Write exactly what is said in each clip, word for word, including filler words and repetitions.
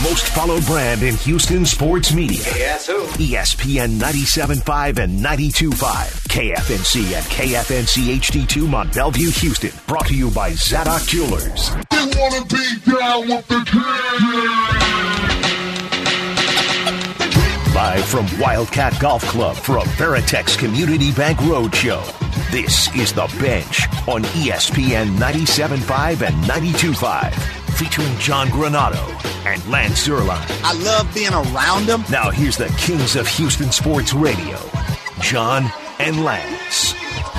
most followed brand in Houston sports media. Yes, who? E S P N ninety-seven point five and ninety-two point five. K F N C and K F N C H D two Mont Bellevue, Houston. Brought to you by Zadok Jewelers. They want to be down with the king. Live from Wildcat Golf Club for a Veritex Community Bank Roadshow. This is The Bench on E S P N ninety-seven point five and ninety-two point five. Featuring John Granado and Lance Zierlein. I love being around them. Now here's the kings of Houston sports radio, John and Lance.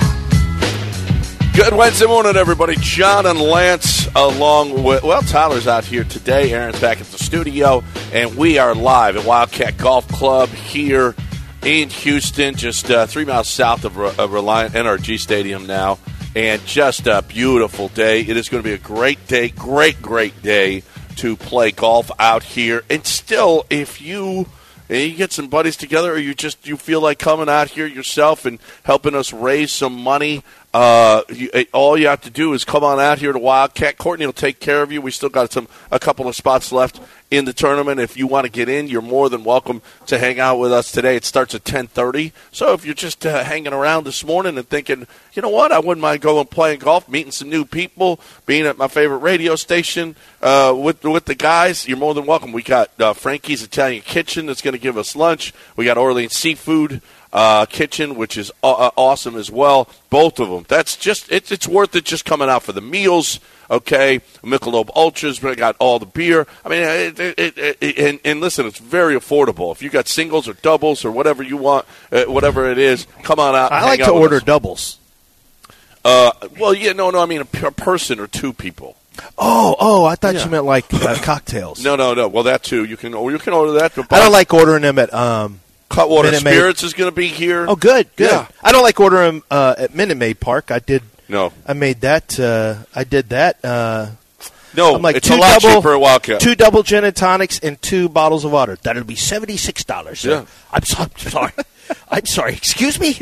Good Wednesday morning, everybody. John and Lance along with, well, Tyler's out here today. Aaron's back at the studio, and we are live at Wildcat Golf Club here in Houston, just uh, three miles south of, of Reliant N R G Stadium now. And just a beautiful day. It is going to be a great day, great, great day to play golf out here. And still, if you you get some buddies together, or you just you feel like coming out here yourself and helping us raise some money, uh, you, all you have to do is come on out here to Wildcat. Courtney will take care of you. We still got some a couple of spots left in the tournament. If you want to get in, you're more than welcome to hang out with us today. It starts at ten thirty. So if you're just uh, hanging around this morning and thinking, you know what, I wouldn't mind going playing golf, meeting some new people, being at my favorite radio station uh, with with the guys, you're more than welcome. We got uh, Frankie's Italian Kitchen that's going to give us lunch. We got Orleans Seafood uh, Kitchen, which is uh, awesome as well. Both of them. That's just it's it's worth it just coming out for the meals. Okay, Michelob Ultras, we got all the beer. I mean, it, it, it, it, and, and listen, it's very affordable. If you got singles or doubles or whatever you want, uh, whatever it is, come on out. And I like hang to out order with us. doubles. Uh, well, yeah, no, no, I mean a, a person or two people. Oh, oh, I thought Yeah. you meant like uh, cocktails. No, no, no. Well, that too. You can, or you can order that. I don't like ordering them at um, Cutwater Minute Maid. Spirits is going to be here. Oh, good, good. Yeah. I don't like ordering them uh, at Minute Maid Park. I did. No, I made that. Uh, I did that. Uh, no, I'm like it's two a lot double, cheaper at Wildcat. Two double gin and tonics and two bottles of water. That'll be seventy six dollars. Yeah. I'm, so, I'm sorry. I'm sorry. Excuse me.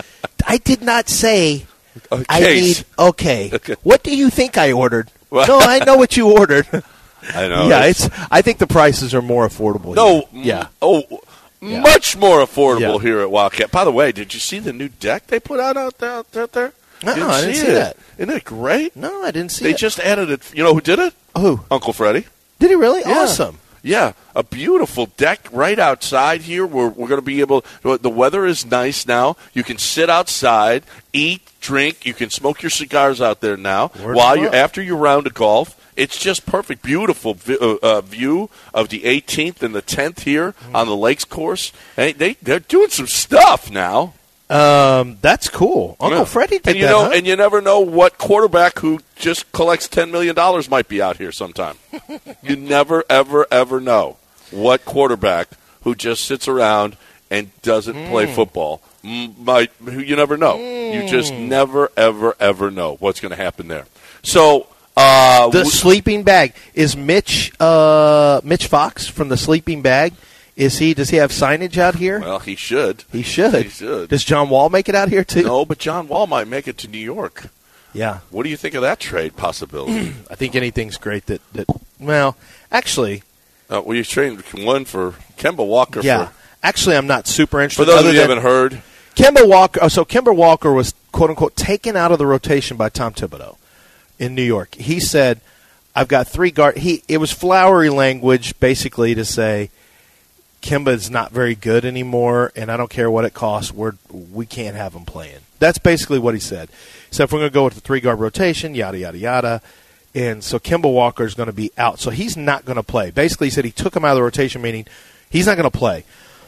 I did not say. A I case. need. Okay. Okay. What do you think I ordered? Well- No, I know what you ordered. I know. yeah, it's. I think the prices are more affordable. no. here. Yeah. m- Oh, Yeah. much more affordable Yeah. here at Wildcat. By the way, did you see the new deck they put out out there? Out there? No, Didn't I didn't see it. that. Isn't it great? No, I didn't see They it. just added it. You know who did it? Who? Uncle Freddie. Did he really? Yeah. Awesome. Yeah, a beautiful deck right outside here. We're, we're going to be able – the weather is nice now. You can sit outside, eat, drink. You can smoke your cigars out there now Word while of you mouth. after your round of golf. It's just perfect. Beautiful vi- uh, uh, view of the eighteenth and the tenth here on the Lakes course. They, they, they're doing some stuff now. Um, that's cool. Uncle Yeah. Freddie did and you that, know, huh? And you never know what quarterback who just collects ten million dollars might be out here sometime. You never, ever, ever know what quarterback who just sits around and doesn't Mm. play football m- might. You never know. You just Mm. never, ever, ever know what's going to happen there. So uh, The w- sleeping bag. Is Mitch uh, Mitch Fox from the sleeping bag? Is he? Does he have signage out here? well, he should. he should. He should. Does John Wall make it out here too? No, but John Wall might make it to New York. Yeah, What do you think of that trade possibility? I think anything's great. That that. Well, actually, uh, well, you traded one for Kemba Walker. yeah. For, Actually, I'm not super interested. for those other of you who than- haven't heard. Kemba Walker. Oh, so Kemba Walker was quote unquote taken out of the rotation by Tom Thibodeau in New York. He said, "I've got three guard." He it was flowery language, basically to say Kemba is not very good anymore, and I don't care what it costs. We're we can't have him playing. That's basically what he said. So if we're going to go with the three guard rotation, yada yada yada, and so Kemba Walker is going to be out. So he's not going to play. Basically, he said he took him out of the rotation, meaning he's not going to play.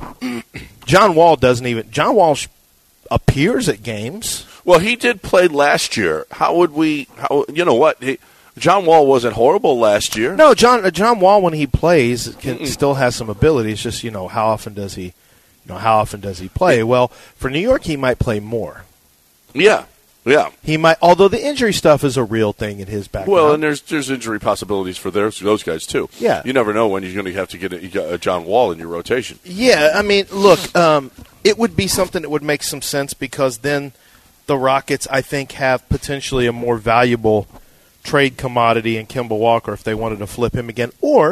John Wall doesn't even. John Wall sh- appears at games. Well, he did play last year. How would we? How, you know what? He, John Wall wasn't horrible last year. No, John uh, John Wall when he plays can, still has some ability. It's just you know how often does he, you know how often does he play? Well, for New York, he might play more. Yeah, yeah. He might, although the injury stuff is a real thing in his background. Well, and there's there's injury possibilities for those those guys too. Yeah. You never know when you're going to have to get a, you got a John Wall in your rotation. yeah, I mean, look, um, it would be something that would make some sense because then the Rockets, I think, have potentially a more valuable trade commodity in Kemba Walker if they wanted to flip him again, or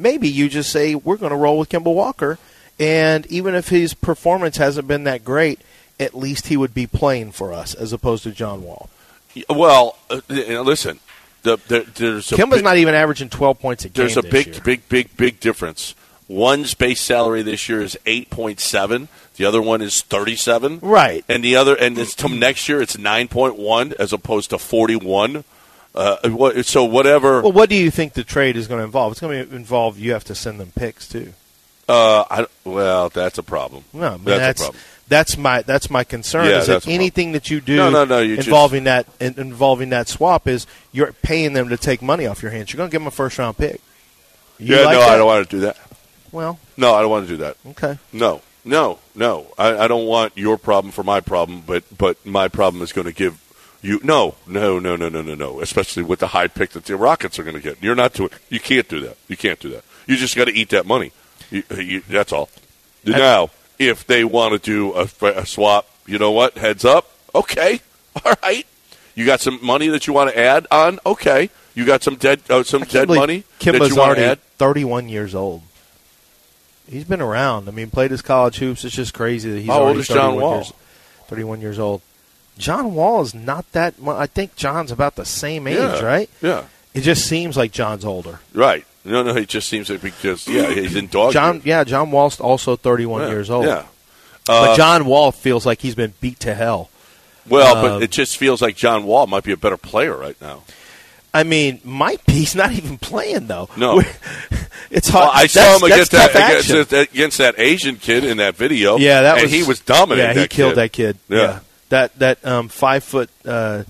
maybe you just say we're going to roll with Kemba Walker, and even if his performance hasn't been that great, at least he would be playing for us as opposed to John Wall. Well, uh, listen, the, the, there's a Kemba's big, not even averaging twelve points a game. There's a this big, year. big, big, big difference. One's base salary this year is eight point seven. The other one is thirty-seven. Right. And the other, and it's till next year, it's nine point one as opposed to forty-one. Uh, what, so whatever. Well, what do you think the trade is going to involve? It's going to involve you have to send them picks too. Uh, I, well, that's a problem. No, I mean, that's, that's a problem. That's my that's my concern. Yeah, is that's that a anything that you do No, no, no, you involving that in, involving that swap is you're paying them to take money off your hands. You're going to give them a first round pick. You yeah, like no, that? I don't want to do that. Well, no, I don't want to do that. Okay. No, no, no. I, I don't want your problem for my problem, but but my problem is going to give you no, no, no, no, no, no, no. Especially with the high pick that the Rockets are going to get. You're not doing. You can't do that. You can't do that. You just got to eat that money. You, you, that's all. Now, if they want to do a, a swap, you know what? Heads up. Okay. All right. You got some money that you want to add on? Okay. You got some dead uh, some dead money Kimba's that you want to already add? thirty-one years old. He's been around. I mean, played his college hoops. It's just crazy that he's How old already is John thirty-one Wall? Years, thirty-one years old. John Wall is not that much. I think John's about the same age, Yeah. right? Yeah. It just seems like John's older. Right. No, no, it just seems like because, yeah, he's in dog John, years. yeah, John Wall's also thirty-one Yeah, years old. Yeah. But Uh, John Wall feels like he's been beat to hell. Well, uh, but it just feels like John Wall might be a better player right now. I mean, might be. He's not even playing, though. No. It's hard. Well, I saw That's- him against that's that tough against, action. against that Asian kid in that video. Yeah, that and was he was dominating. Yeah, he that killed kid. that kid. Yeah, Yeah, that that um, five foot uh,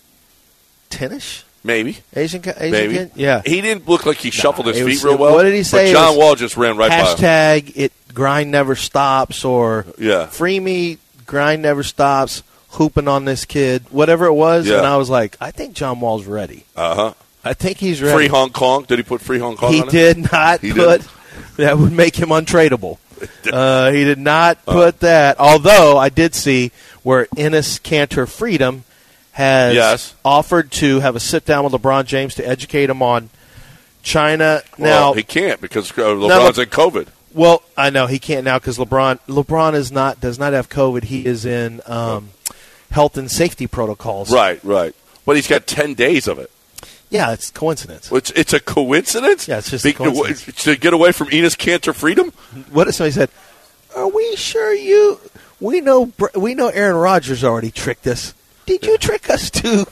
ten-ish maybe. Asian ca- Asian Maybe. kid. Yeah, He didn't look like he shuffled his it feet was- real well. what did he say? But It John was Wall just ran right by him. hashtag it grind never stops or Yeah. free me grind never stops. Hooping on this kid, whatever it was, Yeah. and I was like, I think John Wall's ready. Uh huh. I think he's ready. Free Hong Kong. Did he put Free Hong Kong He on it? did not He put didn't? that would make him untradeable. Uh, he did not put that. Although I did see where Enes Kanter Freedom has Yes. offered to have a sit down with LeBron James to educate him on China. Well, Now, he can't because uh, LeBron's Le- in COVID. well, I know he can't now because LeBron LeBron is not does not have COVID. He is in um, health and safety protocols. Right, right. But he's got ten days of it. Yeah, it's coincidence. It's, it's a coincidence? Yeah, it's just a coincidence. To get away from Enes Kanter Freedom? What if somebody said, "Are we sure you? We know Br- we know Aaron Rodgers already tricked us. Did you trick us too?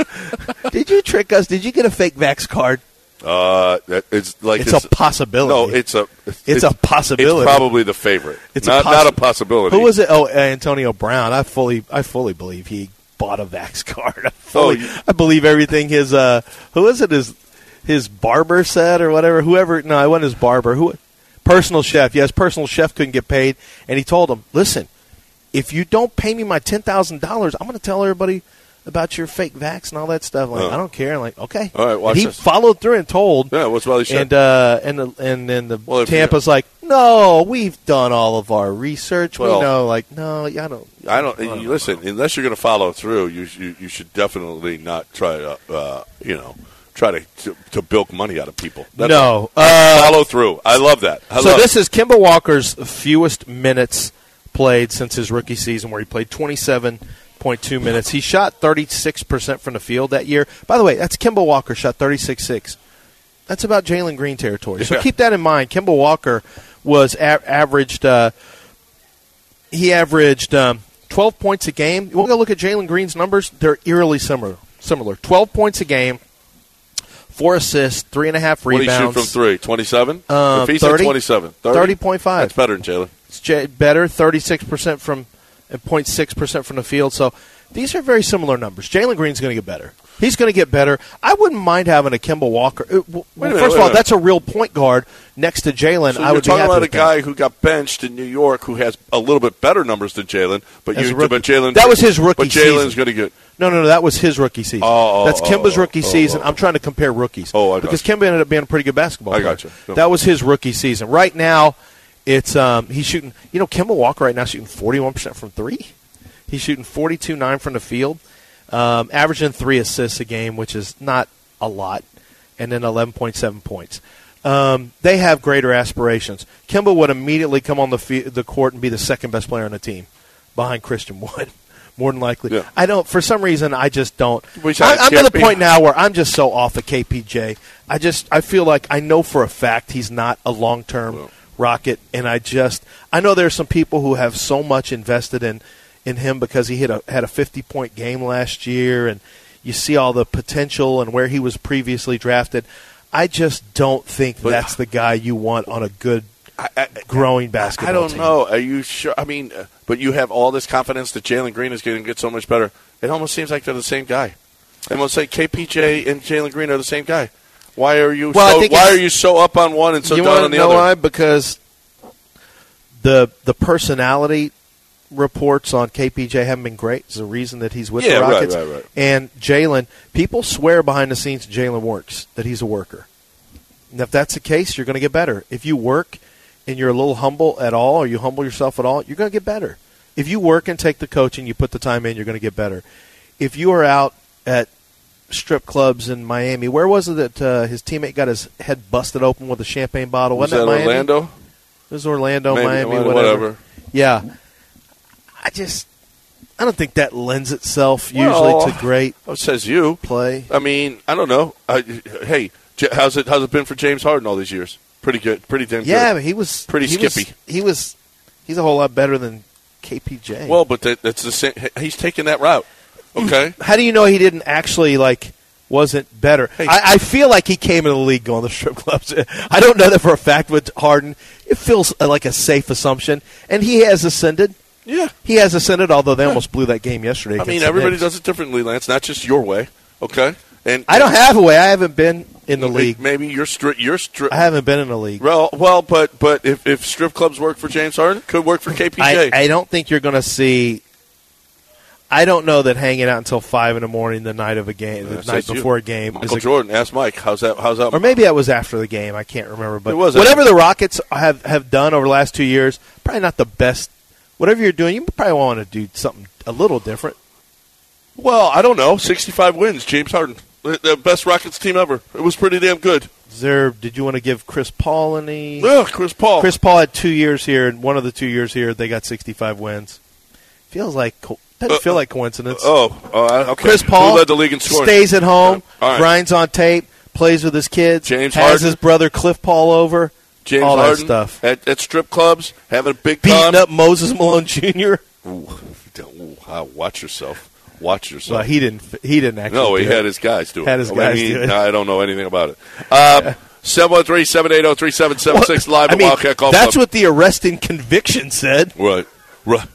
Did you trick us? Did you get a fake Vax card? Uh, that- it's like It's a possibility. No, it's a. It's a possibility. It's probably the favorite. It's not a possi- not a possibility. Who was it? Oh, uh, Antonio Brown. I fully I fully believe he bought a Vax card. I, fully, Oh, you- I believe everything his uh who is it his his barber said or whatever. Whoever no, it wasn't his barber. Who personal chef? Yes, personal chef couldn't get paid, and he told him, "Listen, if you don't pay me my ten thousand dollars, I'm going to tell everybody about your fake vax and all that stuff." Like, Oh. I don't care. I'm like, okay. All right, watch and he this. followed through and told. Yeah, what's well he said. And uh, and the, and then the Well, if you- Tampa's like, no, we've done all of our research. Well- we know, like, no, yeah, I don't. I don't. You listen, unless you're going to follow through, you, you you should definitely not try to, uh, you know, try to, to to bilk money out of people. That's No. all. Uh, follow through. I love that. I so love this it. is Kemba Walker's fewest minutes played since his rookie season, where he played twenty-seven point two minutes. He shot thirty-six percent from the field that year. By the way, that's Kemba Walker, shot thirty-six point six. That's about Jalen Green territory. So Yeah. keep that in mind. Kemba Walker was a- averaged. Uh, he averaged um, twelve points a game. You want to look at Jalen Green's numbers? They're eerily similar. Similar. twelve points a game, four assists, three and a half What do you rebounds. shoot from three? Twenty-seven. Uh, if he thirty? said twenty-seven, thirty point five. That's better than Jalen. It's j- better, thirty-six percent from and zero point six percent from the field. So these are very similar numbers. Jalen Green's going to get better. He's going to get better. I wouldn't mind having a Kemba Walker. Uh, well, Wait a minute, first wait of all, a minute. that's a real point guard next to Jalen. So I you're would be talking happy about a with that. guy who got benched in New York who has a little bit better numbers than Jalen, but As you a rookie. but Jalen That was his rookie But Jalen's season. going to get. No, no, no. That was his rookie season. Oh, oh, That's oh, Kemba's oh, rookie oh, season. oh. I'm trying to compare rookies. Oh, I got because you. Kemba ended up being a pretty good basketball I player. got you. No. That was his rookie season. Right now, it's um, he's shooting. You know, Kemba Walker right now shooting forty-one percent from three. He's shooting forty-two point nine from the field, um, averaging three assists a game, which is not a lot, and then eleven point seven points. Um, they have greater aspirations. Kemba would immediately come on the f- the court and be the second best player on the team, behind Christian Wood, more than likely. Yeah. I don't. For some reason, I just don't. We I, tried I'm to the champion. point now where I'm just so off of K P J. I just I feel like I know for a fact he's not a long term Well. Rocket, and I just I know there's some people who have so much invested in in him because he hit a, had a fifty point game last year, and you see all the potential and where he was previously drafted. I just don't think But- that's the guy you want on a good, I, I, growing basketball I don't team. know. Are you sure? I mean, uh, but you have all this confidence that Jalen Green is going to get so much better. It almost seems like they're the same guy. It almost like K P J and Jalen Green are the same guy. Why are you? Well, I so, think why it's- are you so up on one and so you down want on to the know other? why? Because the the personality reports on K P J haven't been great. It's the reason that he's with Yeah, the right, Rockets. right, right. And Jalen, people swear behind the scenes Jalen works, that he's a worker. And if that's the case, you're going to get better. If you work and you're a little humble at all, or you humble yourself at all, you're going to get better. If you work and take the coaching, you put the time in, you're going to get better. If you are out at strip clubs in Miami, where was it that uh, his teammate got his head busted open with a champagne bottle? Was Wasn't that that Miami? Orlando? It was Orlando, Maybe, Miami, whatever. whatever. Yeah. I just, I don't think that lends itself Well, usually to great Oh, says you. play. I mean, I don't know. I, hey, J- how's it? How's it been for James Harden all these years? Pretty good. Pretty damn Yeah, good. but he was Pretty he was- skippy. he was, he's a whole lot better than K P J. Well, but that, that's the same. He's taking that route. Okay. How do you know he didn't actually like wasn't better? Hey. I, I feel like he came into the league going to strip clubs. I don't know that for a fact with Harden. It feels like a safe assumption, and he has ascended. Yeah. He has ascended, although they almost blew that game yesterday. I against mean, the everybody Knicks. does it differently, Lance. Not just your way. Okay. And I don't have a way. I haven't been in the league. Maybe you're strip. You're strip. I haven't been in the league. Well, well, but but if, if strip clubs work for James Harden, could work for K P J. I, I don't think you're going to see. I don't know that hanging out until five in the morning the night of a game, the That night says you. before a game, is Michael a, Jordan, ask Mike. How's that? How's that? or maybe that was after the game. I can't remember. But It was whatever after. the Rockets have, have done over the last two years, probably not the best. Whatever you're doing, you probably want to do something a little different. Well, I don't know. sixty-five wins. James Harden, the the best Rockets team ever. It was pretty damn good. Is there? Did you want to give Chris Paul any? Yeah, Chris Paul. Chris Paul had two years here, and one of the two years here, they got sixty-five wins. Feels like co- doesn't Uh, feel like coincidence. Oh, oh, okay. Chris Paul Who led the league in scoring? stays at home, All right. grinds on tape, plays with his kids, James has Harden. his brother Cliff Paul over, James all Harden that stuff. At, at strip clubs, having a big Beating time. up Moses Malone Junior Ooh, ooh, wow, watch yourself. Watch yourself. Well, he didn't. He didn't actually. No, he do had it. his guys do it. Had his I guys mean, do it. I don't know anything about it. Um, seven one three, seven eight zero, three seven seven six live I at mean, Wildcat Golf that's Club. what the arresting conviction said. Right. Right.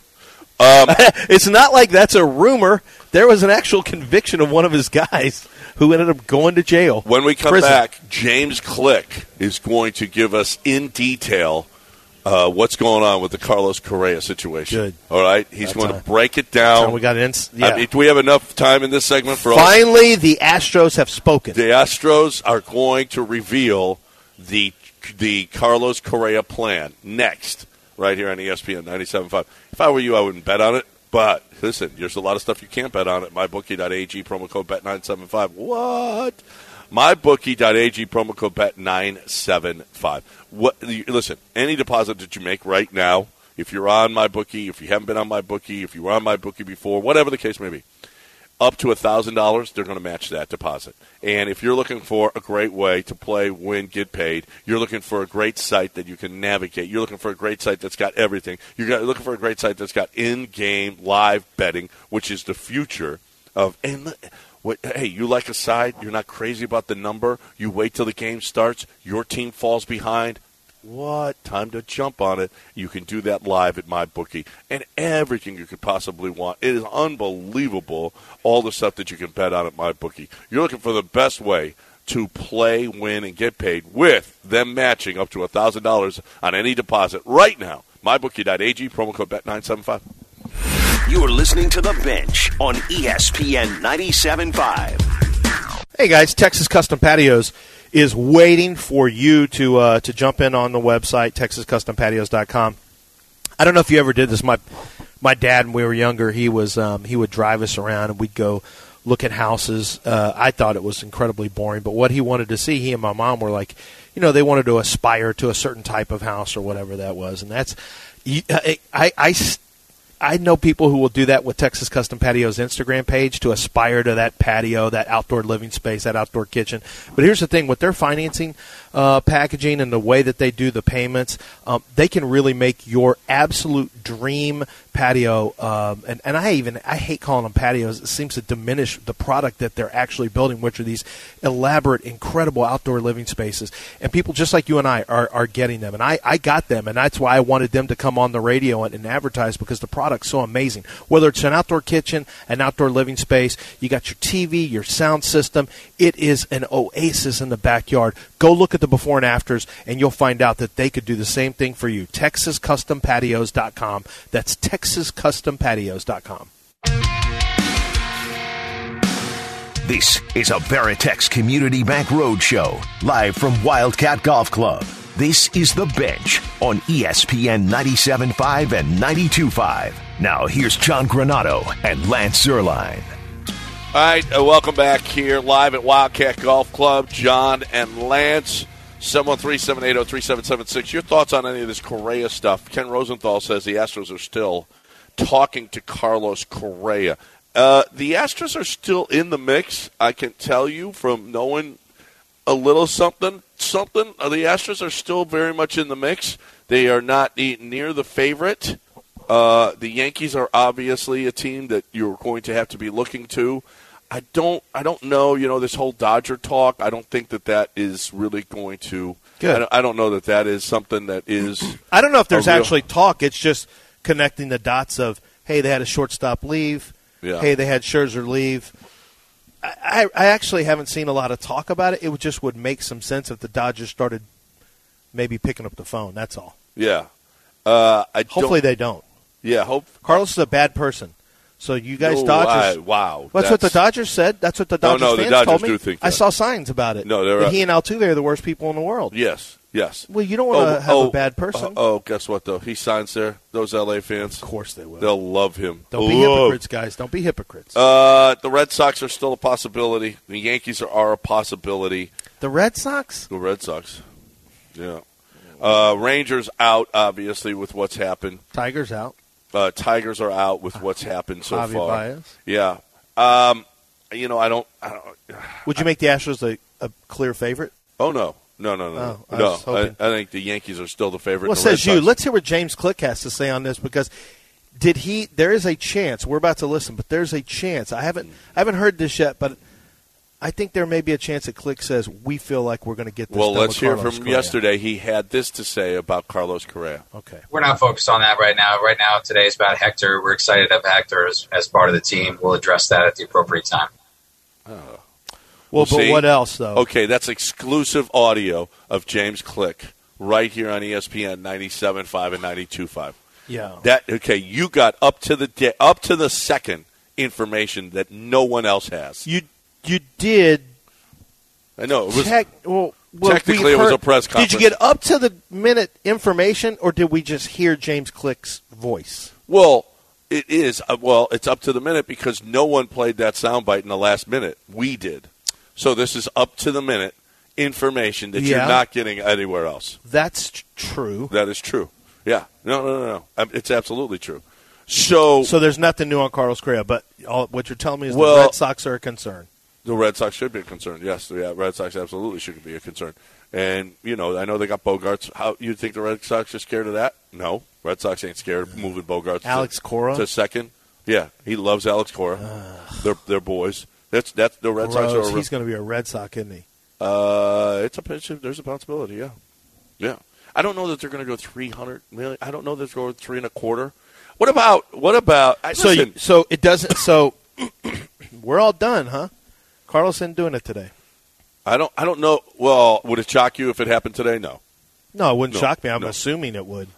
It's not like that's a rumor. There was an actual conviction of one of his guys who ended up going to jail. When we come Prison. back, James Click is going to give us in detail uh, what's going on with the Carlos Correa situation. Good. All right? He's That's going time. to break it So down. we got ins- yeah. I mean, do we have enough time in this segment for all? Finally, the Astros have spoken. The Astros are going to reveal the the Carlos Correa plan next, right here on E S P N ninety-seven point five. If I were you, I wouldn't bet on it. But listen, there's a lot of stuff you can't bet on at my bookie dot a g, promo code bet nine seven five. What? my bookie dot a g, promo code bet nine seven five. What? Listen, any deposit that you make right now, if you're on MyBookie, if you haven't been on MyBookie, if you were on MyBookie before, whatever the case may be, up to one thousand dollars, they're going to match that deposit. And if you're looking for a great way to play, win, get paid, you're looking for a great site that you can navigate, you're looking for a great site that's got everything, you're looking for a great site that's got in-game live betting, which is the future of – and what, hey, you like a side, you're not crazy about the number, you wait till the game starts, your team falls behind – what? Time to jump on it. You can do that live at MyBookie. And everything you could possibly want. It is unbelievable, all the stuff that you can bet on at MyBookie. You're looking for the best way to play, win, and get paid with them matching up to one thousand dollars on any deposit right now. my bookie dot a g, promo code bet nine seven five. You're listening to The Bench on E S P N ninety-seven point five. Hey, guys, Texas Custom Patios is waiting for you to uh, to jump in on the website, texas custom patios dot com. I don't know if you ever did this. My my dad, when we were younger, he was um, he would drive us around, and we'd go look at houses. Uh, I thought it was incredibly boring, but what he wanted to see, he and my mom were like, you know, they wanted to aspire to a certain type of house or whatever that was, and that's I I. I I know people who will do that with Texas Custom Patio's Instagram page to aspire to that patio, that outdoor living space, that outdoor kitchen. But here's the thing, with their financing uh, packaging and the way that they do the payments, um, they can really make your absolute dream patio. Um, and, and I even I hate calling them patios. It seems to diminish the product that they're actually building, which are these elaborate, incredible outdoor living spaces. And people just like you and I are, are getting them. And I, I got them, and that's why I wanted them to come on the radio and, and advertise, because the product so amazing. Whether it's an outdoor kitchen, an outdoor living space, you got your T V, your sound system, it is an oasis in the backyard. Go look at the before and afters, and you'll find out that they could do the same thing for you. Texas Custom Patios dot com. That's Texas Custom Patios dot com. This is a Veritex Community Bank Roadshow, live from Wildcat Golf Club. This is The Bench on E S P N ninety-seven point five and ninety-two point five. Now here's John Granato and Lance Zierlein. All right, uh, welcome back here live at Wildcat Golf Club. John and Lance, seven one three, seven eight zero, three seven seven six. Your thoughts on any of this Correa stuff? Ken Rosenthal says the Astros are still talking to Carlos Correa. Uh, the Astros are still in the mix, I can tell you, from knowing a little something, something. Uh, the Astros are still very much in the mix. They are not near the favorite. Uh, the Yankees are obviously a team that you're going to have to be looking to. I don't, I don't know. You know, this whole Dodger talk. I don't think that that is really going to. Good. I don't, I don't know that that is something that is. I don't know if there's real, actually talk. It's just connecting the dots of, hey, they had a shortstop leave. Yeah. Hey, they had Scherzer leave. I, I actually haven't seen a lot of talk about it. It would just would make some sense if the Dodgers started maybe picking up the phone. That's all. Yeah. Uh, I Hopefully don't, they don't. Yeah. Hope Carlos is a bad person. So you guys, no, Dodgers. I, wow. That's, that's what the Dodgers said. That's what the Dodgers no, no, fans the Dodgers told me. do think I that. saw signs about it. No, they're that uh, he and Altuve are the worst people in the world. Yes. Yes. Well, you don't want to oh, have oh, a bad person. Oh, oh, guess what, though? He signs there. Those L A fans. Of course they will. They'll love him. Don't be love. hypocrites, guys. Don't be hypocrites. Uh, the Red Sox are still a possibility. The Yankees are, are a possibility. The Red Sox? The Red Sox. Yeah. Uh, Rangers out, obviously, with what's happened. Tigers out. Uh, Tigers are out with what's happened so Javi far. Baez. Yeah. Um, you know, I don't. I don't. Would you make the Astros a, a clear favorite? Oh no. No, no, no, Oh, I no. was I, hoping. I think the Yankees are still the favorite. Well, The Red says you. Sox- Let's hear what James Click has to say on this, because did he? There is a chance. We're about to listen, but there's a chance. I haven't. I haven't heard this yet, but I think there may be a chance that Click says we feel like we're going to get this. Well, done let's with hear Carlos from Correa. yesterday. He had this to say about Carlos Correa. Okay. We're not focused on that right now. Right now, today is about Hector. We're excited to have Hector as, as part of the team. We'll address that at the appropriate time. Oh. Well, We'll but see. what else though? Okay, that's exclusive audio of James Click right here on E S P N ninety-seven point five and ninety-two point five. Yeah. That okay, you got up to the day, up to the second information that no one else has. You you did. I know it was Tech, well, well, technically we've it was heard- a press Did conference. you get up to the minute information, or did we just hear James Click's voice? well, it is uh, well, it's up to the minute because no one played that soundbite in the last minute. We did. So this is up to the minute information that Yeah. you're not getting anywhere else. That's tr- true. That is true. Yeah. No, no, no, no. Um, It's absolutely true. So, So there's nothing new on Carlos Correa, but all, what you're telling me is Well- the Red Sox are a concern. the Red Sox should be a concern. Yes, yeah, Red Sox absolutely should be a concern. And, you know, I know they got Bogarts. How you think the Red Sox are scared of that? No. Red Sox ain't scared of moving Bogarts Alex to, Cora? to second. Yeah, he loves Alex Cora. they're, they're boys. That's that's the Red Sox Gross. are a He's going to be a Red Sox, isn't he? Uh, it's a pitch. There's a possibility. Yeah, yeah. I don't know that they're going to go three hundred million. I don't know that they're going three and a quarter. What about what about? I, So, listen, you, so it doesn't. So we're all done, huh? Carlos isn't doing it today. I don't. I don't know. Well, would it shock you if it happened today? No. No, it wouldn't No, shock me. I'm no. assuming it would.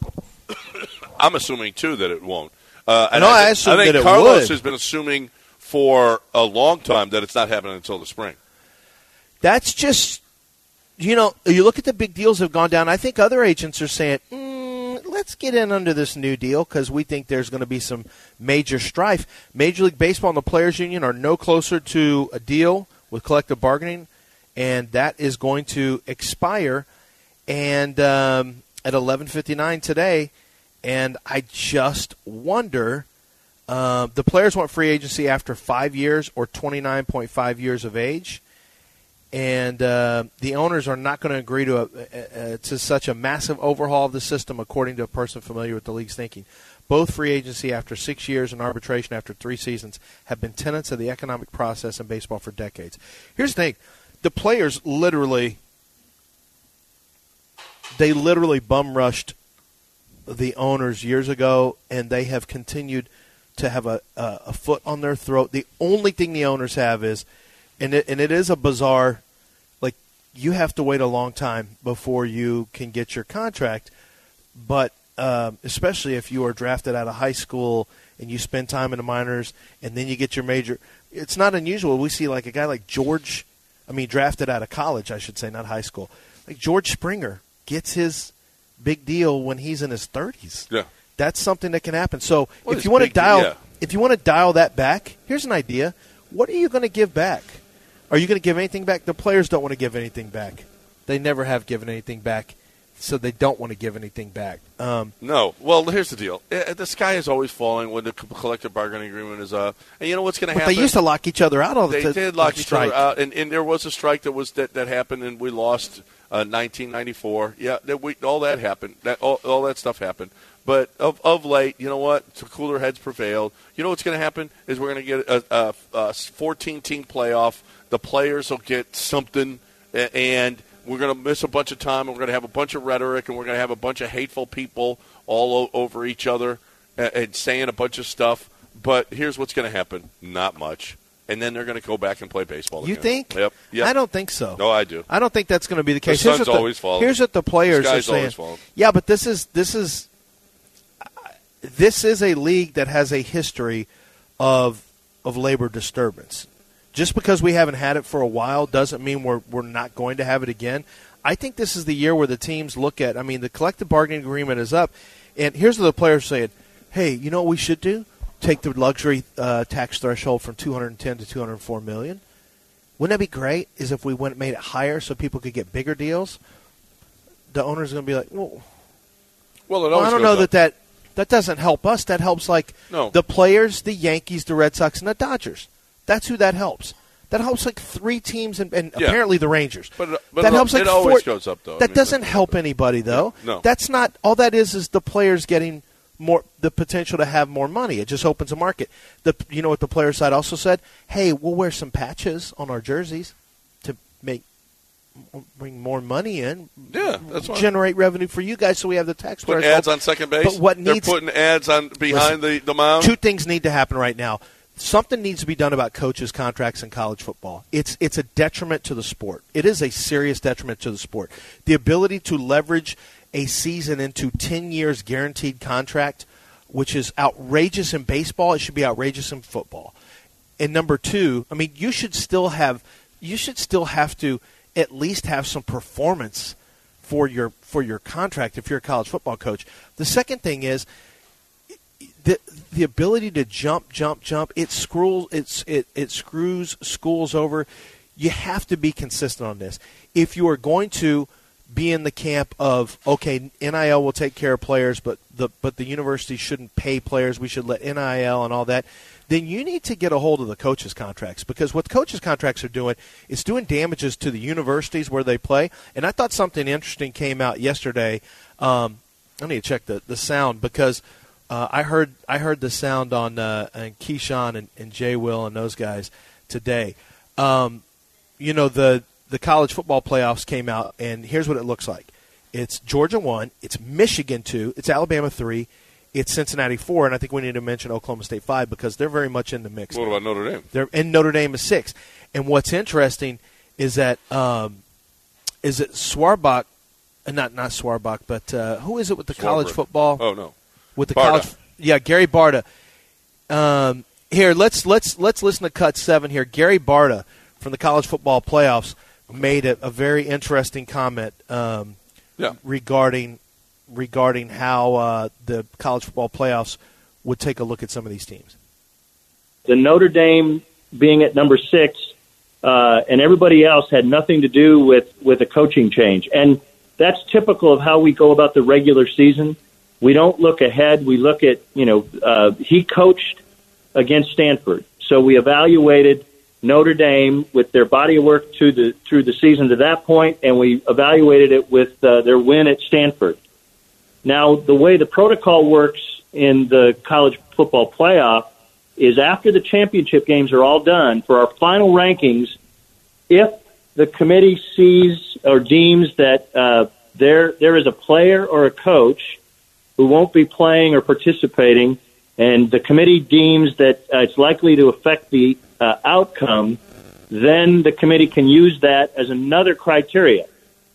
I'm assuming too that it won't. Uh, and No, I thi- assume I think that it Carlos would. has been assuming for a long time that it's not happening until the spring. That's just, you know, you look at the big deals that have gone down. I think other agents are saying, mm, let's let's get in under this new deal because we think there's going to be some major strife. Major League Baseball and the Players Union are no closer to a deal with collective bargaining, and that is going to expire and um, at eleven fifty-nine today. And I just wonder, uh, the players want free agency after five years or twenty-nine point five years of age. And uh, the owners are not going to agree to a, a, a, to such a massive overhaul of the system, according to a person familiar with the league's thinking. Both free agency after six years and arbitration after three seasons have been tenets of the economic process in baseball for decades. Here's the thing. The players literally, they literally bum-rushed the owners years ago, and they have continued to have a, a, a foot on their throat. The only thing the owners have is, and it, and it is a bizarre, like, you have to wait a long time before you can get your contract, but um, especially if you are drafted out of high school and you spend time in the minors and then you get your major. It's not unusual. We see like a guy like George, I mean drafted out of college, I should say, not high school. Like George Springer gets his big deal when he's in his thirties. Yeah. That's something that can happen. So what if you want to dial yeah. if you want to dial that back, here's an idea. What are you going to give back? Are you going to give anything back? The players don't want to give anything back. They never have given anything back, so they don't want to give anything back. Um, no. Well, here's the deal. The sky is always falling when the collective bargaining agreement is up. And you know what's going to happen? They used to lock each other out all the time. They did lock each other out, and, and there was a strike that was that, that happened, and we lost uh, nineteen ninety-four. Yeah, that we, all that happened. That all, all that stuff happened. But of of late, you know what? Cooler heads prevailed. You know what's going to happen is we're going to get a, a, a fourteen-team playoff. The players will get something, and we're going to miss a bunch of time, and we're going to have a bunch of rhetoric, and we're going to have a bunch of hateful people all o- over each other and, and saying a bunch of stuff. But here's what's going to happen. Not much. And then they're going to go back and play baseball You again. think? Yep. yep. I don't think so. No, I do. I don't think that's going to be the case. The sun's here's what always the, falling. Here's what the players the are sky's saying. always falling. Yeah, but this is this is this is a league that has a history of of labor disturbance. Just because we haven't had it for a while doesn't mean we're we're not going to have it again. I think this is the year where the teams look at, I mean, the collective bargaining agreement is up, and here's what the players are saying, hey, you know what we should do? Take the luxury uh, tax threshold from two hundred ten to two hundred four million. Wouldn't that be great? Is if we went made it higher so people could get bigger deals? The owner's going to be like, well, well, it well I don't know that, that that doesn't help us. That helps like no. the players, the Yankees, the Red Sox, and the Dodgers. That's who that helps. That helps like three teams, and, and yeah. apparently the Rangers. But, but that it, helps like it always four, goes up, though. That I mean, doesn't help anybody, though. No. That's not – all that is is the players getting more the potential to have more money. It just opens a market. The You know what the player side also said? Hey, we'll wear some patches on our jerseys to make bring more money in. Yeah, that's fine. Generate revenue for you guys so we have the tax Put threshold. ads on second base? But what They're needs, putting ads on behind listen, the, the mound? Two things need to happen right now. Something needs to be done about coaches' contracts in college football. It's it's a detriment to the sport. It is a serious detriment to the sport. The ability to leverage a season into ten years guaranteed contract, which is outrageous in baseball, it should be outrageous in football. And number two, I mean, you should still have you should still have to at least have some performance for your for your contract if you're a college football coach. The second thing is the the ability to jump, jump, jump. It screws it's it it screws schools over. You have to be consistent on this. If you are going to be in the camp of okay, N I L will take care of players, but the but the university shouldn't pay players. We should let N I L and all that. Then you need to get a hold of the coaches' contracts, because what the coaches' contracts are doing is doing damages to the universities where they play. And I thought something interesting came out yesterday. Um, I need to check the, the sound because uh, I heard I heard the sound on uh, and Keyshawn and, and Jay Will and those guys today. Um, you know, the the college football playoffs came out, and here's what it looks like. It's Georgia one, it's Michigan two, it's Alabama three, it's Cincinnati four, and I think we need to mention Oklahoma State five because they're very much in the mix. What about Notre Dame? They're and Notre Dame is six. And what's interesting is that um, is it Swarbach, uh, not not Swarbach, but uh, who is it with the Swarbrick. college football? Oh no, with the Barta. college, yeah, Gary Barta. Um, here, let's let's let's listen to cut seven here. Gary Barta from the college football playoffs made a, a very interesting comment um, yeah. regarding regarding how uh, the college football playoffs would take a look at some of these teams? The Notre Dame being at number six uh, and everybody else had nothing to do with, with a coaching change. And that's typical of how we go about the regular season. We don't look ahead. We look at, you know, uh, he coached against Stanford. So we evaluated Notre Dame with their body of work to the, through the season to that point, and we evaluated it with uh, their win at Stanford. Now, the way the protocol works in the college football playoff is after the championship games are all done, for our final rankings, if the committee sees or deems that uh, there there is a player or a coach who won't be playing or participating, and the committee deems that uh, it's likely to affect the uh, outcome, then the committee can use that as another criteria.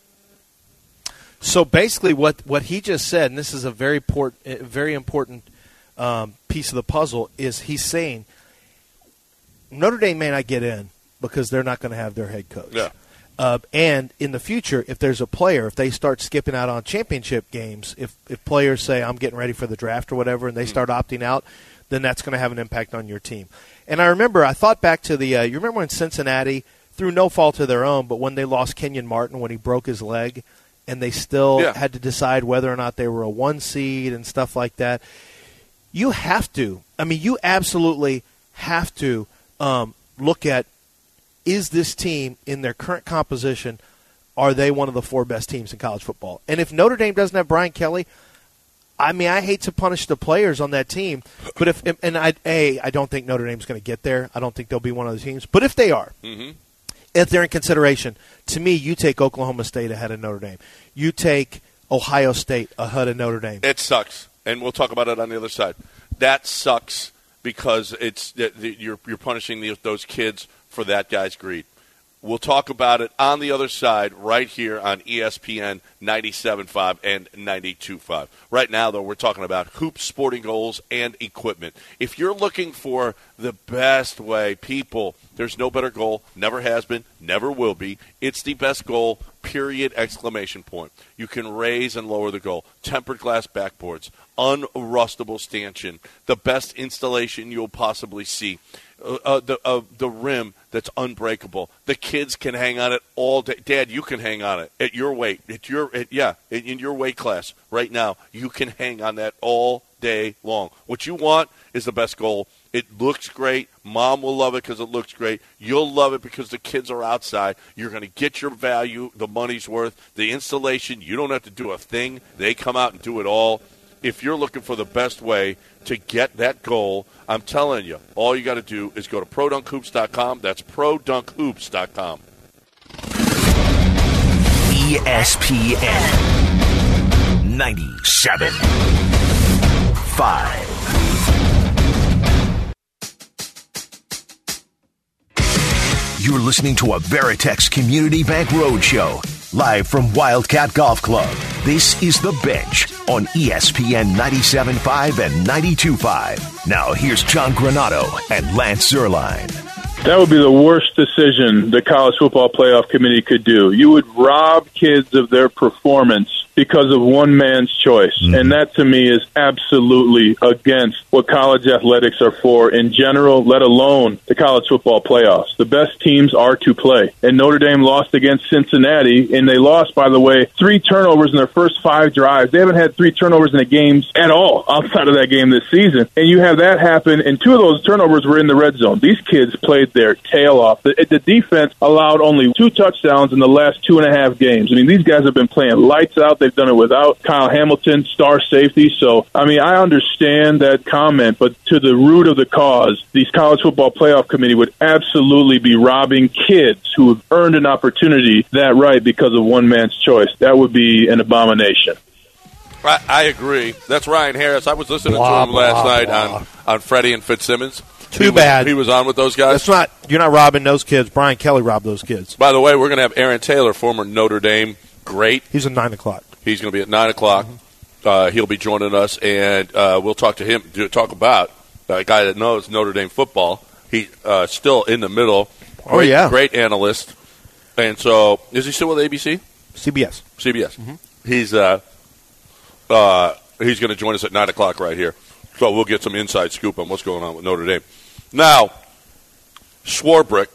So basically what, what he just said, and this is a very, port, very important um, piece of the puzzle, is he's saying Notre Dame may not get in because they're not going to have their head coach. Yeah. Uh, and in the future, if there's a player, if they start skipping out on championship games, if, if players say, I'm getting ready for the draft or whatever, and they start opting out, then that's going to have an impact on your team. And I remember, I thought back to the, uh, you remember when Cincinnati, through no fault of their own, but when they lost Kenyon Martin when he broke his leg, and they still yeah. had to decide whether or not they were a one seed and stuff like that. You have to, I mean, you absolutely have to um, look at, is this team in their current composition, are they one of the four best teams in college football? And if Notre Dame doesn't have Brian Kelly, I mean, I hate to punish the players on that team, but if and I a I don't think Notre Dame's going to get there. I don't think they'll be one of the teams. But if they are, mm-hmm. if they're in consideration, to me, you take Oklahoma State ahead of Notre Dame. You take Ohio State ahead of Notre Dame. It sucks, and we'll talk about it on the other side. That sucks because it's you're you're punishing the, those kids for that guy's greed. We'll talk about it on the other side right here on E S P N ninety-seven point five and ninety-two point five. Right now, though, we're talking about hoops, sporting goals, and equipment. If you're looking for the best way, people, there's no better goal, never has been, never will be. It's the best goal, period, exclamation point. You can raise and lower the goal. Tempered glass backboards, unrustable stanchion, the best installation you'll possibly see. Uh, uh, the uh, the rim that's unbreakable. The kids can hang on it all day. Dad, you can hang on it at your weight. At your at, yeah, in, in your weight class right now, you can hang on that all day long. What you want is the best goal. It looks great. Mom will love it because it looks great. You'll love it because the kids are outside. You're going to get your value, the money's worth. The installation, you don't have to do a thing. They come out and do it all. If you're looking for the best way to get that goal, I'm telling you, all you got to do is go to pro dunk hoops dot com. That's pro dunk hoops dot com. E S P N ninety-seven point five. You're listening to a Veritex Community Bank Roadshow, live from Wildcat Golf Club. This is The Bench on E S P N ninety-seven point five and ninety-two point five. Now here's John Granato and Lance Zierlein. That would be the worst decision the College Football Playoff Committee could do. You would rob kids of their performance because of one man's choice. Mm-hmm. And that, to me, is absolutely against what college athletics are for in general, let alone the college football playoffs. The best teams are to play. And Notre Dame lost against Cincinnati, and they lost, by the way, three turnovers in their first five drives. They haven't had three turnovers in the games at all outside of that game this season. And you have that happen, and two of those turnovers were in the red zone. These kids played their tail off. The, the defense allowed only two touchdowns in the last two and a half games. I mean, these guys have been playing lights out. They've done it without Kyle Hamilton, star safety. So, I mean, I understand that comment, but to the root of the cause, these College Football Playoff Committee would absolutely be robbing kids who have earned an opportunity that right because of one man's choice. That would be an abomination. I, I agree. That's Ryan Harris. I was listening blah, to him last blah, night blah. on on Freddie and Fitzsimmons. Too he bad. Was, he was on with those guys. That's not. You're not robbing those kids. Brian Kelly robbed those kids. By the way, we're going to have Aaron Taylor, former Notre Dame great. He's at nine o'clock. He's going to be at nine o'clock. Mm-hmm. Uh, he'll be joining us, and uh, we'll talk to him. To talk about a guy that knows Notre Dame football. He's uh, still in the middle. Oh great, yeah, great analyst. And so, is he still with A B C? C B S. C B S. Mm-hmm. He's uh, Uh, he's going to join us at nine o'clock right here. So we'll get some inside scoop on what's going on with Notre Dame. Now, Swarbrick,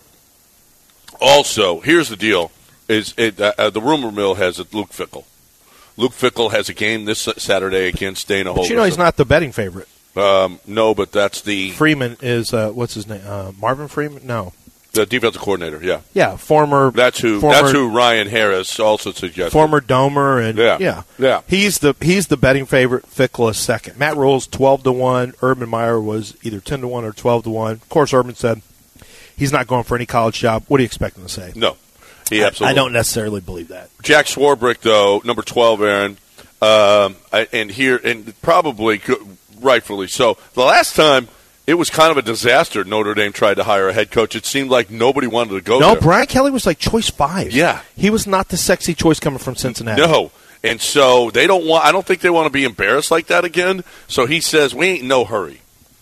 also, here's the deal. Is it, uh, the rumor mill has it Luke Fickell. Luke Fickell has a game this Saturday against Dana Holgorsen. But you know he's not the betting favorite. Um, no, but that's the... Freeman is, uh, what's his name? Uh, Marvin Freeman? No. The defensive coordinator, yeah. Yeah, former... That's who former, That's who Ryan Harris also suggested. Former Domer, and yeah. yeah. yeah. He's the he's the betting favorite. Fickell is second. Matt Rule's twelve to one. Urban Meyer was either ten to one or twelve to one. Of course, Urban said he's not going for any college job. What do you expect him to say? No. He absolutely. I, I don't necessarily believe that. Jack Swarbrick, though, number twelve, Aaron, um, and here, and probably rightfully so. The last time, it was kind of a disaster. Notre Dame tried to hire a head coach. It seemed like nobody wanted to go no, there. No, Brian Kelly was like choice five. Yeah. He was not the sexy choice coming from Cincinnati. No. And so they don't want, I don't think they want to be embarrassed like that again. So he says, we ain't in no hurry.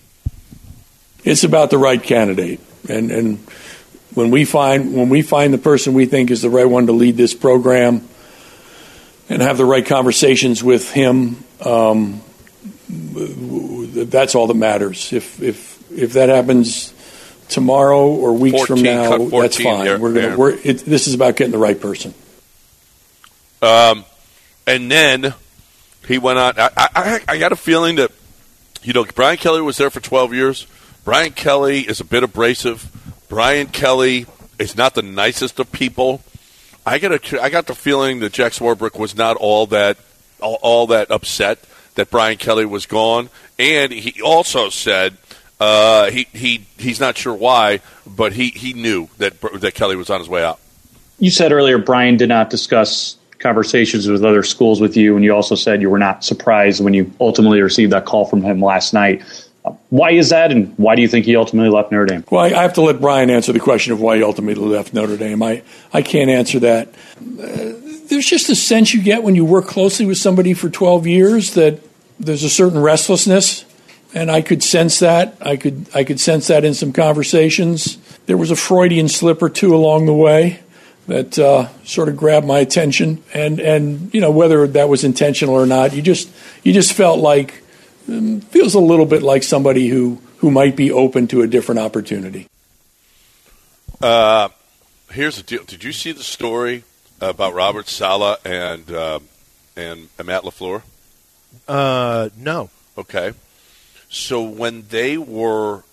It's about the right candidate. And, and when we find, when we find the person we think is the right one to lead this program and have the right conversations with him, um, that's all that matters. If if if that happens tomorrow or weeks fourteen, from now, fourteen, that's fine. yeah, we're gonna. yeah. We're, it, this is about getting the right person. Um, and then he went on. I, I I got a feeling that you know Brian Kelly was there for twelve years. Brian Kelly is a bit abrasive. Brian Kelly is not the nicest of people. I got a, I got the feeling that Jack Swarbrick was not all that all, all that upset that Brian Kelly was gone, and he also said uh, he he he's not sure why, but he, he knew that that Kelly was on his way out. You said earlier Brian did not discuss conversations with other schools with you, and you also said you were not surprised when you ultimately received that call from him last night. Uh, why is that, and why do you think he ultimately left Notre Dame? Well, I, I have to let Brian answer the question of why he ultimately left Notre Dame. I, I can't answer that. Uh, There's just a sense you get when you work closely with somebody for twelve years that there's a certain restlessness, and I could sense that. I could I could sense that in some conversations. There was a Freudian slip or two along the way that uh, sort of grabbed my attention, and and you know whether that was intentional or not, you just you just felt like um, feels a little bit like somebody who who might be open to a different opportunity. Uh, here's the deal. Did you see the story about Robert Saleh and uh, and Matt LaFleur? Uh, no. Okay. So when they were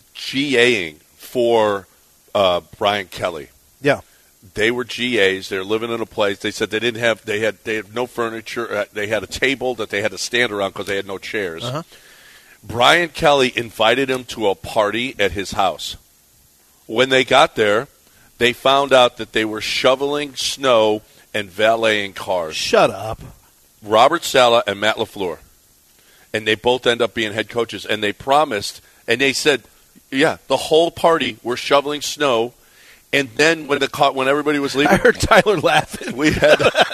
GAing for uh, Brian Kelly, yeah, they were G As. They're living in a place. They said they didn't have. They had. They had no furniture. Uh, they had a table that they had to stand around because they had no chairs. Uh-huh. Brian Kelly invited him to a party at his house. When they got there, they found out that they were shoveling snow and valeting cars. Shut up. Robert Saleh and Matt LaFleur. And they both end up being head coaches. And they promised, and they said, yeah, the whole party were shoveling snow. And then when the when everybody was leaving, I heard Tyler laughing. We had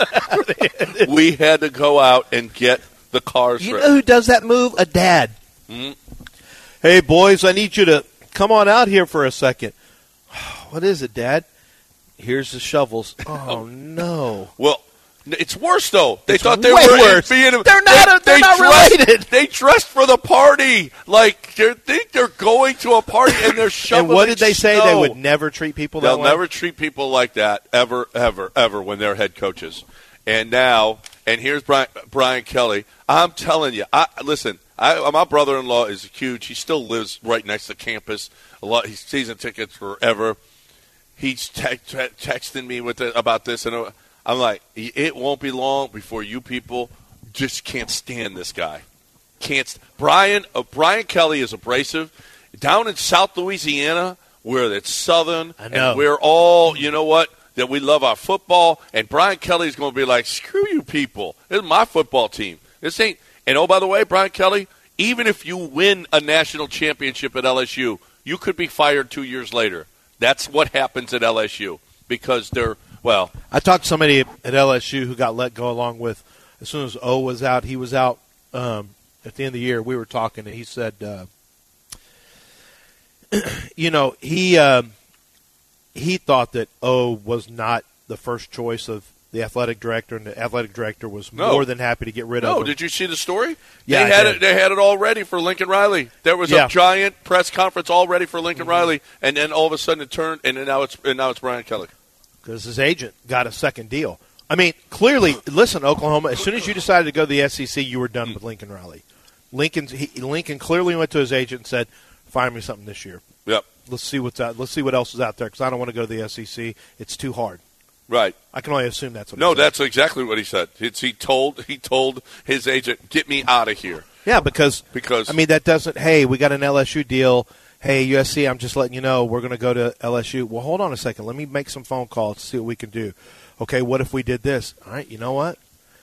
to, we had to go out and get the cars. You know who does that move? A dad. Mm-hmm. Hey, boys, I need you to come on out here for a second. What is it, Dad? Here's the shovels. Oh, no. Well, it's worse, though. They it's thought they way were worse. Being, they're not, they, they're not dressed, related. They dressed for the party. Like, they think they're going to a party, and they're shoveling And what did they say? snow. They would never treat people that They'll way? They'll never treat people like that, ever, ever, ever, when they're head coaches. And now, and here's Brian, Brian Kelly. I'm telling you, I listen, I, my brother-in-law is huge. He still lives right next to campus. A lot. He's season tickets forever. He's te- te- texting me with it about this, and I'm like, it won't be long before you people just can't stand this guy. Can't. St- Brian uh, Brian Kelly is abrasive. Down in South Louisiana, where it's Southern, I know. and we're all, you know what, that we love our football, and Brian Kelly's going to be like, screw you people. This is my football team. This ain't. And oh, by the way, Brian Kelly, even if you win a national championship at L S U, you could be fired two years later. That's what happens at L S U because they're, well. I talked to somebody at L S U who got let go along with, as soon as O was out, he was out um, at the end of the year. We were talking, and he said, uh, you know, he uh, he thought that O was not the first choice of the athletic director, and the athletic director was No. more than happy to get rid No, of him. did you see the story? Yeah, they I had did. it. They had it all ready for Lincoln Riley. There was Yeah. a giant press conference all ready for Lincoln Mm-hmm. Riley, and then all of a sudden it turned, and then now it's and now it's Brian Kelly. Because his agent got a second deal. I mean, clearly, listen, Oklahoma, as soon as you decided to go to the S E C, you were done with Lincoln Riley. Lincoln, he, Lincoln clearly went to his agent and said, find me something this year. Yep. Let's see what's out. Let's see what else is out there because I don't want to go to the S E C. It's too hard. Right. I can only assume that's what No, he said. that's exactly what he said. It's, he told he told his agent, "Get me out of here." Yeah, because, Because I mean, that doesn't, hey, we got an L S U deal. Hey, U S C, I'm just letting you know we're going to go to L S U. Well, hold on a second. Let me make some phone calls to see what we can do. Okay, what if we did this? All right, you know what?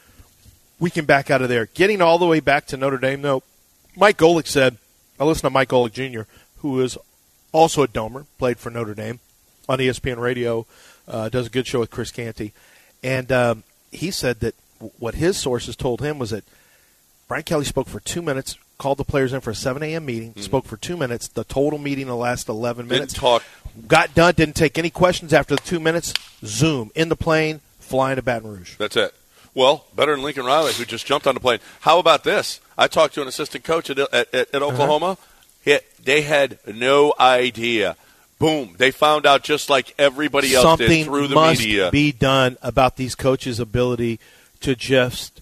We can back out of there. Getting all the way back to Notre Dame, though, Mike Golick said, I listened to Mike Golick Junior, who is also a Domer, played for Notre Dame on E S P N Radio, uh, does a good show with Chris Canty. And um, he said that w- what his sources told him was that Brian Kelly spoke for two minutes, called the players in for a seven a.m. meeting, Mm-hmm. spoke for two minutes. The total meeting the last eleven minutes. Didn't talk. Got done, didn't take any questions after the two minutes. Zoom, in the plane, flying to Baton Rouge. That's it. Well, better than Lincoln Riley, who just jumped on the plane. How about this? I talked to an assistant coach at, at, at, at Oklahoma. He, they had no idea. Boom. They found out just like everybody else Something did through the must media. be done about these coaches' ability to just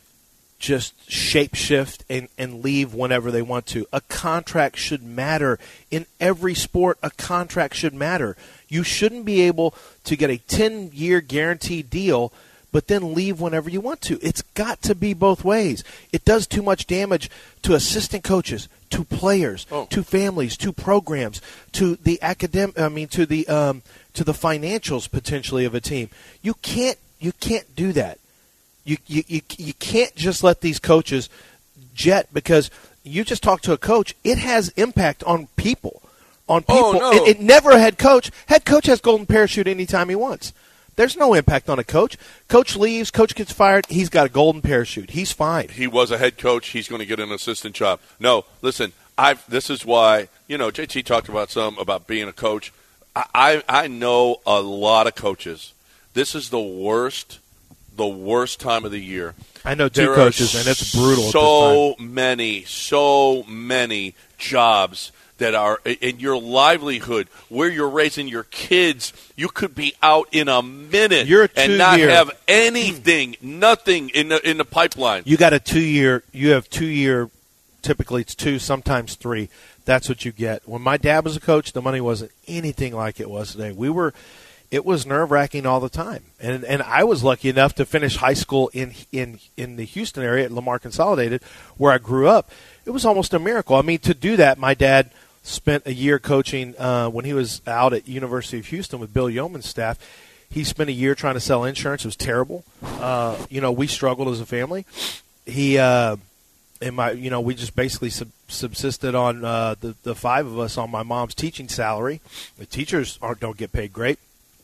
just shapeshift and, and leave whenever they want to. A contract should matter. In every sport, a contract should matter. You shouldn't be able to get a ten-year guaranteed deal but then leave whenever you want to. It's got to be both ways. It does too much damage to assistant coaches, to players, Oh. to families, to programs, to the academic. I mean, to the um, to the financials potentially of a team. You can't you can't do that. You you you, you can't just let these coaches jet because you just talk to a coach. It has impact on people. On people, Oh, no. it, it never a head coach. Head coach has golden parachute anytime he wants. There's no impact on a coach. Coach leaves, coach gets fired, he's got a golden parachute. He's fine. He was a head coach. He's going to get an assistant job. No, listen, I've, this is why, you know, J T talked about some, about being a coach. I, I, I know a lot of coaches. This is the worst, the worst time of the year. I know two There are coaches, and it's brutal at this So many, so many jobs that are in your livelihood, where you're raising your kids. You could be out in a minute You're a and not two-year- have anything, nothing in the in the pipeline. You got a two-year, you have two-year, typically it's two, sometimes three. That's what you get. When my dad was a coach, the money wasn't anything like it was today. We were, it was nerve-wracking all the time. And and I was lucky enough to finish high school in in in the Houston area at Lamar Consolidated, where I grew up. It was almost a miracle. I mean, to do that, my dad spent a year coaching uh, when he was out at University of Houston with Bill Yeoman's staff. He spent a year trying to sell insurance. It was terrible. Uh, you know, we struggled as a family. He uh, and my, you know, we just basically sub- subsisted on uh, the the five of us on my mom's teaching salary. The teachers aren't don't get paid great.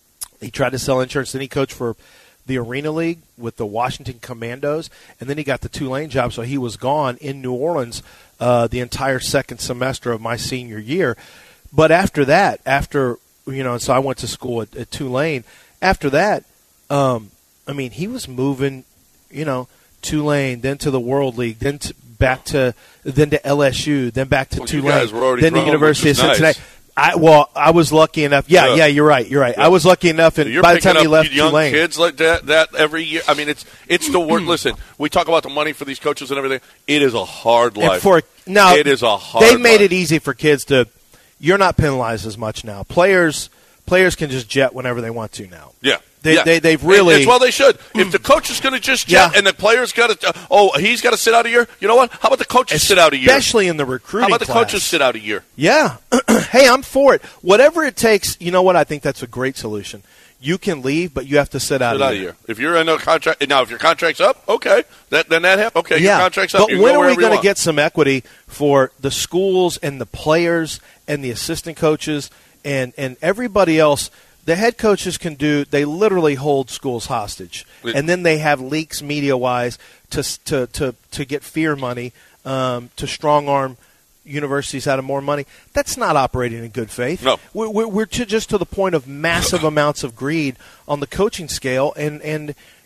He tried to sell insurance. Then he coached for the Arena League with the Washington Commandos, and then he got the Tulane job, so he was gone in New Orleans uh, the entire second semester of my senior year. But after that, after, you know, so I went to school at, at Tulane. After that, um, I mean, he was moving, you know, Tulane, then to the World League, then to, back to, then to L S U, then back to Well, you Tulane, guys were already then to grown, University of which is nice. Cincinnati. I, well, I was lucky enough. Yeah, Yeah. yeah, you're right. You're right. Yeah. I was lucky enough, and You're by the picking time he up left young Tulane, kids like that, that every year. I mean, it's it's the work. Listen, we talk about the money for these coaches and everything. It is a hard life. and for now, it is a hard. They've made life. it easy for kids to. You're not penalized as much now. Players, players can just jet whenever they want to now. Yeah. They, yeah. they, they've And really. as well they should. If the coach is going to just jet Yeah. and the player's got to, oh, he's got to sit out a year. You know what? How about the coaches sit out a year? Especially in the recruiting How about the class. coaches sit out a year? Yeah. Hey, I'm for it. Whatever it takes. You know what? I think that's a great solution. You can leave, but you have to sit out, Sit a out a year. year. If you're in a contract now, if your contract's up, okay, that, then that happens. Okay, Yeah. your contract's up. But you can when go are we wherever you going to want. get some equity for the schools and the players and the assistant coaches and, and everybody else? The head coaches can do, they literally hold schools hostage. It- And then they have leaks media-wise to to to, to get fear money, um, to strong-arm universities out of more money. That's not operating in good faith. No. We're, we're, we're to just to the point of massive amounts of greed on the coaching scale. And, and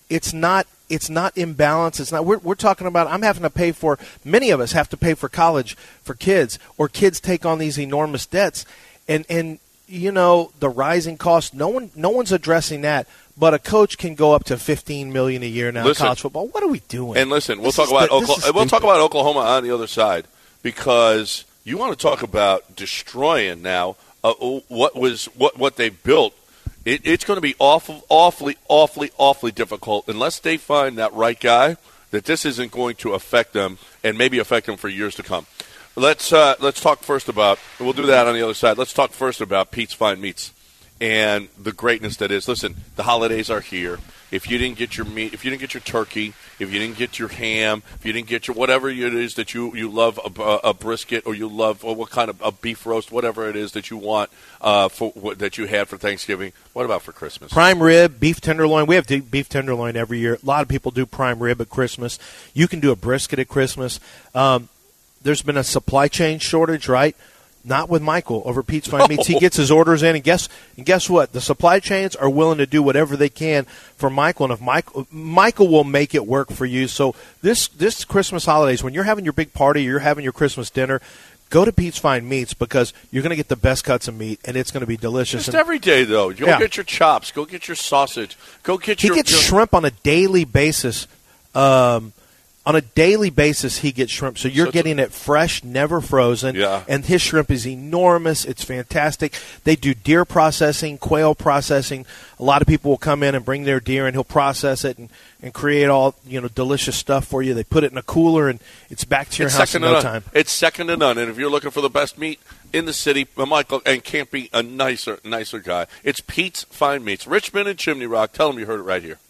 it's not it's not imbalanced. It's not. We're we're talking about. I'm having to pay for. Many of us have to pay for college for kids, or kids take on these enormous debts, and and you know the rising costs. No one no one's addressing that. But a coach can go up to fifteen million dollars a year now in college football. What are we doing? And listen, we'll this talk about the, Oklahoma. We'll talk about Oklahoma on the other side, because you want to talk about destroying now uh, what was what what they built. It, it's going to be awful, awfully, awfully, awfully difficult unless they find that right guy. That this isn't going to affect them, and maybe affect them for years to come. Let's uh, let's talk first about. We'll do that on the other side. Let's talk first about Pete's Fine Meats and the greatness that is. Listen, the holidays are here. If you didn't get your meat, if you didn't get your turkey, if you didn't get your ham, if you didn't get your whatever it is that you, you love, a, a brisket, or you love, or what kind of a beef roast, whatever it is that you want uh, for what, that you had for Thanksgiving, what about for Christmas? Prime rib, beef tenderloin. We have beef tenderloin every year. A lot of people do prime rib at Christmas. You can do a brisket at Christmas. Um, there's been a supply chain shortage, right? Not with Michael over Pete's Fine Meats. He gets his orders in, and guess and guess what? The supply chains are willing to do whatever they can for Michael, and if Michael Michael will make it work for you. So this this Christmas holidays, when you're having your big party, you're having your Christmas dinner, go to Pete's Fine Meats, because you're going to get the best cuts of meat, and it's going to be delicious. Just and, every day, though. Go yeah. get your chops. Go get your sausage. Go get he your. He gets your, shrimp on a daily basis. Um, On a daily basis, he gets shrimp. So you're so getting it fresh, never frozen. Yeah. And his shrimp is enormous. It's fantastic. They do deer processing, quail processing. A lot of people will come in and bring their deer, and he'll process it and, and create all, you know, delicious stuff for you. They put it in a cooler, and it's back to your it's house in no time. It's second to none. And if you're looking for the best meat in the city, Michael, and can't be a nicer, nicer guy, it's Pete's Fine Meats. Richmond and Chimney Rock. Tell them you heard it right here.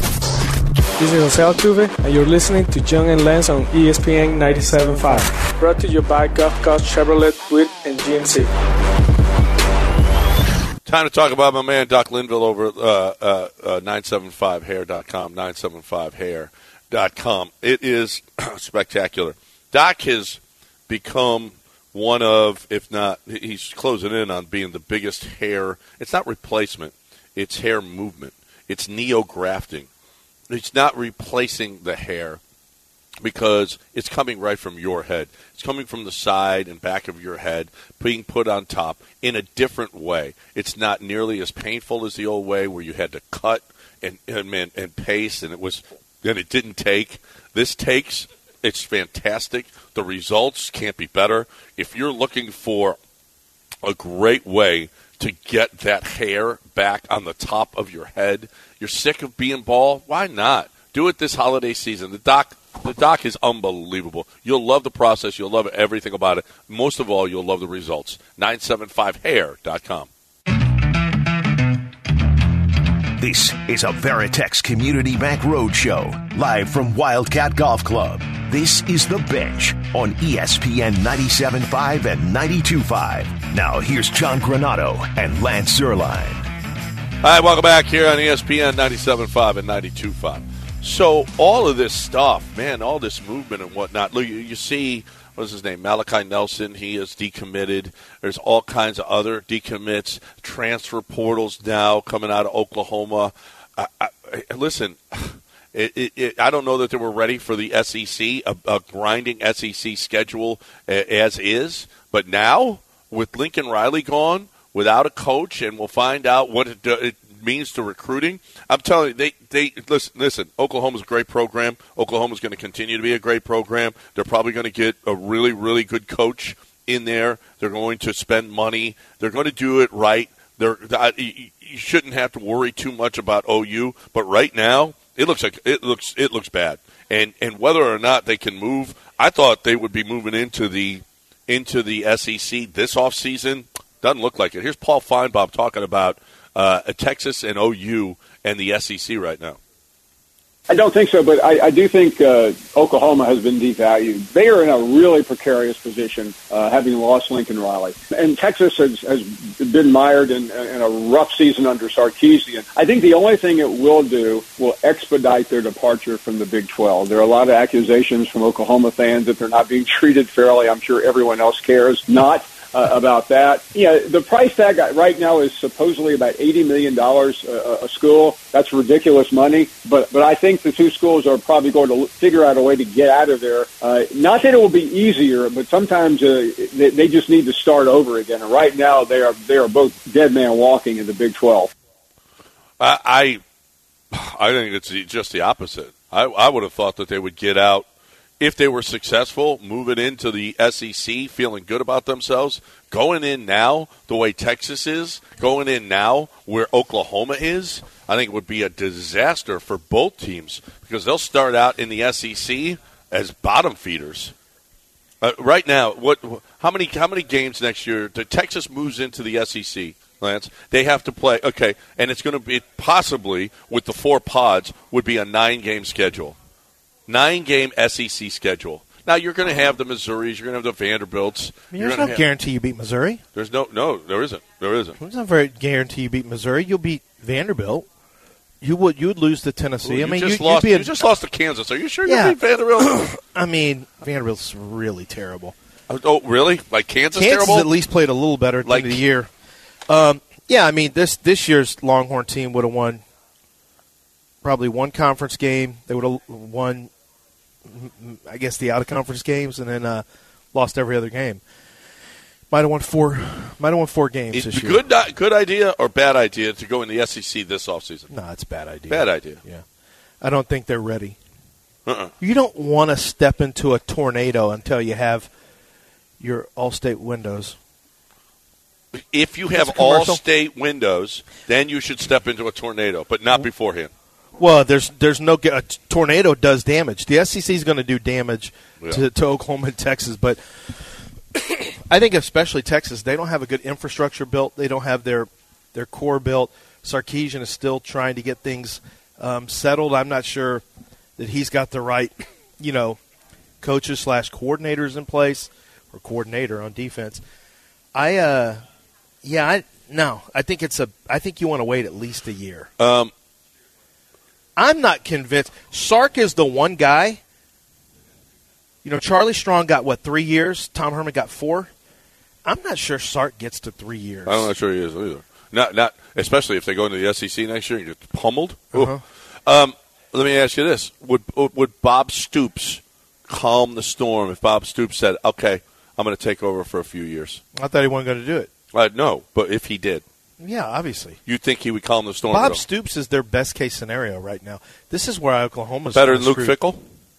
This is Jose Altuve, and you're listening to John and Lance on E S P N ninety-seven point five. Brought to you by Gulf Coast Chevrolet, Buick, and G M C. Time to talk about my man Doc Linville over at uh, uh, uh, nine seven five hair dot com, nine seven five hair dot com. It is spectacular. Doc has become one of, if not, he's closing in on being the biggest hair. It's not replacement. It's hair movement. It's neo-grafting. It's not replacing the hair, because it's coming right from your head. It's coming from the side and back of your head, being put on top in a different way. It's not nearly as painful as the old way where you had to cut and and, and paste, and it was and it didn't take. This takes. It's fantastic. The results can't be better. If you're looking for a great way to get that hair back on the top of your head, you're sick of being bald, why not? Do it this holiday season. The doc the doc is unbelievable. You'll love the process. You'll love everything about it. Most of all, you'll love the results. nine seven five hair dot com. This is a Veritex Community Bank Roadshow, live from Wildcat Golf Club. This is The Bench on E S P N ninety-seven point five and ninety-two point five. Now here's John Granato and Lance Zierlein. All right, welcome back here on E S P N ninety-seven point five and ninety-two point five. So all of this stuff, man, all this movement and whatnot. Look, you, you see, what's his name, Malachi Nelson, he is decommitted. There's all kinds of other decommits, transfer portals now coming out of Oklahoma. I, I, listen, it, it, it, I don't know that they were ready for the S E C, a, a grinding S E C schedule as is. But now, with Lincoln Riley gone, without a coach, and we'll find out what it, it means to recruiting. I'm telling you, they, they listen, listen, Oklahoma's a great program. Oklahoma's going to continue to be a great program. They're probably going to get a really, really good coach in there. They're going to spend money. They're going to do it right. They're, you shouldn't have to worry too much about O U, but right now it looks like it looks it looks bad. And and whether or not they can move, I thought they would be moving into the into the S E C this offseason. Doesn't look like it. Here's Paul Feinbaum talking about uh, Texas and O U and the S E C right now. I don't think so, but I, I do think uh, Oklahoma has been devalued. They are in a really precarious position, uh, having lost Lincoln Riley. And Texas has, has been mired in, in a rough season under Sarkisian. I think the only thing it will do will expedite their departure from the Big twelve. There are a lot of accusations from Oklahoma fans that they're not being treated fairly. I'm sure everyone else cares. Not. uh, about that. Yeah, the price tag right now is supposedly about eighty million dollars a, a school. That's ridiculous money, but but I think the two schools are probably going to figure out a way to get out of there. Uh, not that it will be easier, but sometimes uh, they, they just need to start over again. And right now, they are they are both dead man walking in the Big twelve. I I think it's just the opposite. I, I would have thought that they would get out if they were successful, moving into the S E C, feeling good about themselves, going in now the way Texas is, going in now where Oklahoma is. I think it would be a disaster for both teams because they'll start out in the S E C as bottom feeders. Uh, right now, what? How many? How many games next year? The Texas moves into the S E C. Lance, they have to play. Okay, and it's going to be possibly with the four pods would be a nine-game schedule, nine-game S E C schedule. Now you're going to have the Missouris, you're going to have the Vanderbilts. I mean, there's no have, guarantee you beat Missouri. There's no, no, there isn't. There isn't. There's not very guarantee you beat Missouri. You'll beat Vanderbilt. You would you would lose to Tennessee. Well, I mean, you just, you, lost, you'd be a, you just lost to Kansas. Are you sure yeah. you beat Vanderbilt? I mean, Vanderbilt's really terrible. Oh, really? Like Kansas, Kansas terrible? at least played a little better at the like, end of the year. Um, yeah, I mean, this this year's Longhorn team would have won probably one conference game. They would have won, I guess, the out-of-conference games, and then uh, lost every other game. Might have won four. Might have won four games it's this year. Good, good idea or bad idea to go in the S E C this offseason? No, it's a bad idea. Bad idea. Yeah, I don't think they're ready. Uh-uh. You don't want to step into a tornado until you have your all-state windows. If you have all-state windows, then you should step into a tornado, but not beforehand. Well, there's there's no a tornado does damage. The S E C is going to do damage yeah. to, to Oklahoma and Texas, but I think especially Texas, they don't have a good infrastructure built. They don't have their their core built. Sarkisian is still trying to get things um, settled. I'm not sure that he's got the right, you know, coaches slash coordinators in place or coordinator on defense. I, uh, yeah, I no, I think it's a. I think you want to wait at least a year. Um, I'm not convinced. Sark is the one guy. You know, Charlie Strong got, what, three years? Tom Herman got four? I'm not sure Sark gets to three years. I'm not sure he is either. Not, not especially if they go into the S E C next year and get pummeled. Uh-huh. Um, let me ask you this. Would would Bob Stoops calm the storm if Bob Stoops said, okay, I'm going to take over for a few years? I thought he wasn't going to do it. Uh, no, but if he did. Yeah, obviously. You think he would calm the storm? Bob Stoops is their best-case scenario right now. This is where Oklahoma's better than Luke screwed. Fickell?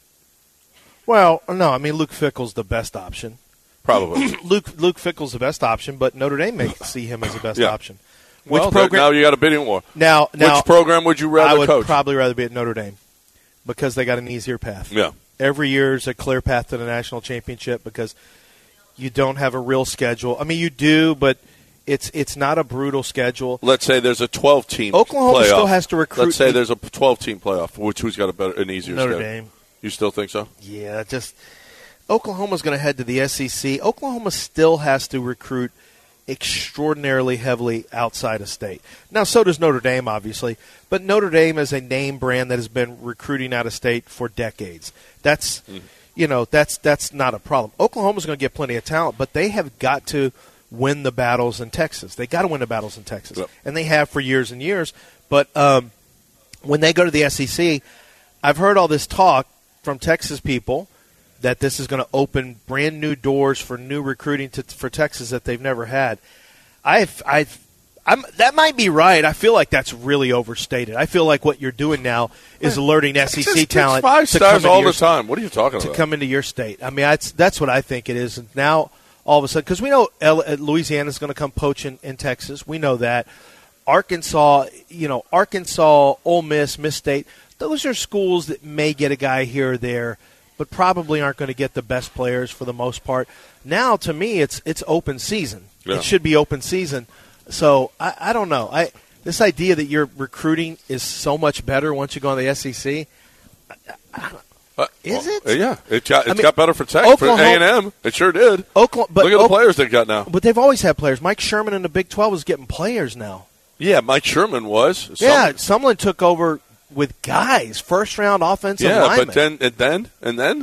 Well, no, I mean, Luke Fickell's the best option. Probably. Luke Luke Fickell's the best option, but Notre Dame may see him as the best yeah. option. Which well, program? now you got a bidding war. Now, now, which program would you rather I would coach? probably rather be at Notre Dame because they got an easier path. Yeah. Every year is a clear path to the national championship because you don't have a real schedule. I mean, you do, but it's it's not a brutal schedule. Let's say there's a twelve-team Oklahoma playoff. still has to recruit. Let's say there's a twelve-team playoff. Which who's got a better, an easier Notre schedule? Dame. You still think so? Yeah, just Oklahoma's going to head to the S E C. Oklahoma still has to recruit extraordinarily heavily outside of state. Now, so does Notre Dame, obviously, but Notre Dame is a name brand that has been recruiting out of state for decades. That's, mm. you know, that's that's not a problem. Oklahoma's going to get plenty of talent, but they have got to win the battles in Texas. They got to win the battles in Texas, yep. and they have for years and years. But um, when they go to the S E C, I've heard all this talk from Texas people that this is going to open brand new doors for new recruiting to, for Texas that they've never had. I've, I've, I'm, that might be right. I feel like that's really overstated. I feel like what you're doing now is alerting S E C Texas talent five to stars come all your, the time. What are you talking to about? To come into your state. I mean, that's, that's what I think it is. And now, all of a sudden, because we know Louisiana is going to come poaching in Texas. We know that. Arkansas, you know, Arkansas, Ole Miss, Miss State, those are schools that may get a guy here or there, but probably aren't going to get the best players for the most part. Now, to me, it's it's open season. Yeah. It should be open season. So, I, I don't know. I This idea that your recruiting is so much better once you go on the S E C, I, I don't, uh, is well, it? Yeah. It got, it's I mean, got better for Texas, for A and M. It sure did. Oklahoma, but Look at the Oklahoma, players they've got now. But they've always had players. Mike Sherman in the Big twelve is getting players now. Yeah, Mike Sherman was. Yeah, Sumlin took over with guys, first-round offensive yeah, linemen. but then and then and then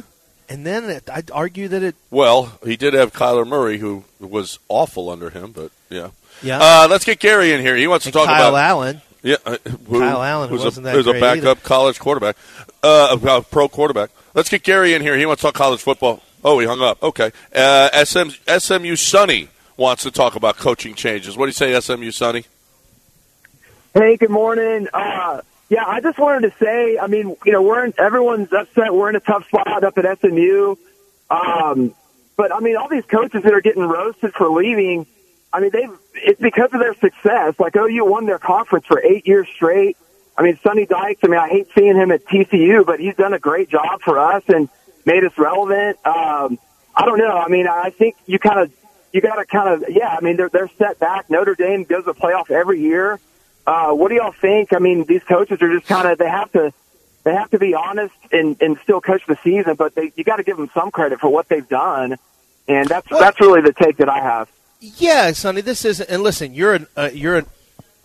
And then it, I'd argue that it. Well, he did have Kyler Murray, who was awful under him, but yeah. Yeah. Uh, let's get Gary in here. He wants and to talk Kyle about Allen. Yeah, uh, who, Kyle Allen, who who's wasn't a, that who's great a backup either. college quarterback, uh, a pro quarterback. Let's get Gary in here. He wants to talk college football. Oh, he hung up. Okay. Uh, S M, S M U Sonny wants to talk about coaching changes. What do you say, S M U Sonny? Hey, good morning. Uh, yeah, I just wanted to say, I mean, you know, we're in, everyone's upset. We're in a tough spot up at S M U. Um, but I mean, all these coaches that are getting roasted for leaving, I mean, they've, it's because of their success. Like O U won their conference for eight years straight. I mean, Sonny Dykes, I mean, I hate seeing him at T C U, but he's done a great job for us and made us relevant. Um, I don't know. I mean, I think you kind of, you got to kind of, yeah, I mean, they're, they're set back. Notre Dame goes to the playoff every year. Uh, what do y'all think? I mean, these coaches are just kind of, they have to, they have to be honest and, and still coach the season, but they, you got to give them some credit for what they've done. And that's, well, that's really the take that I have. Yeah, Sonny, this isn't, and listen, you're an, uh, you're an,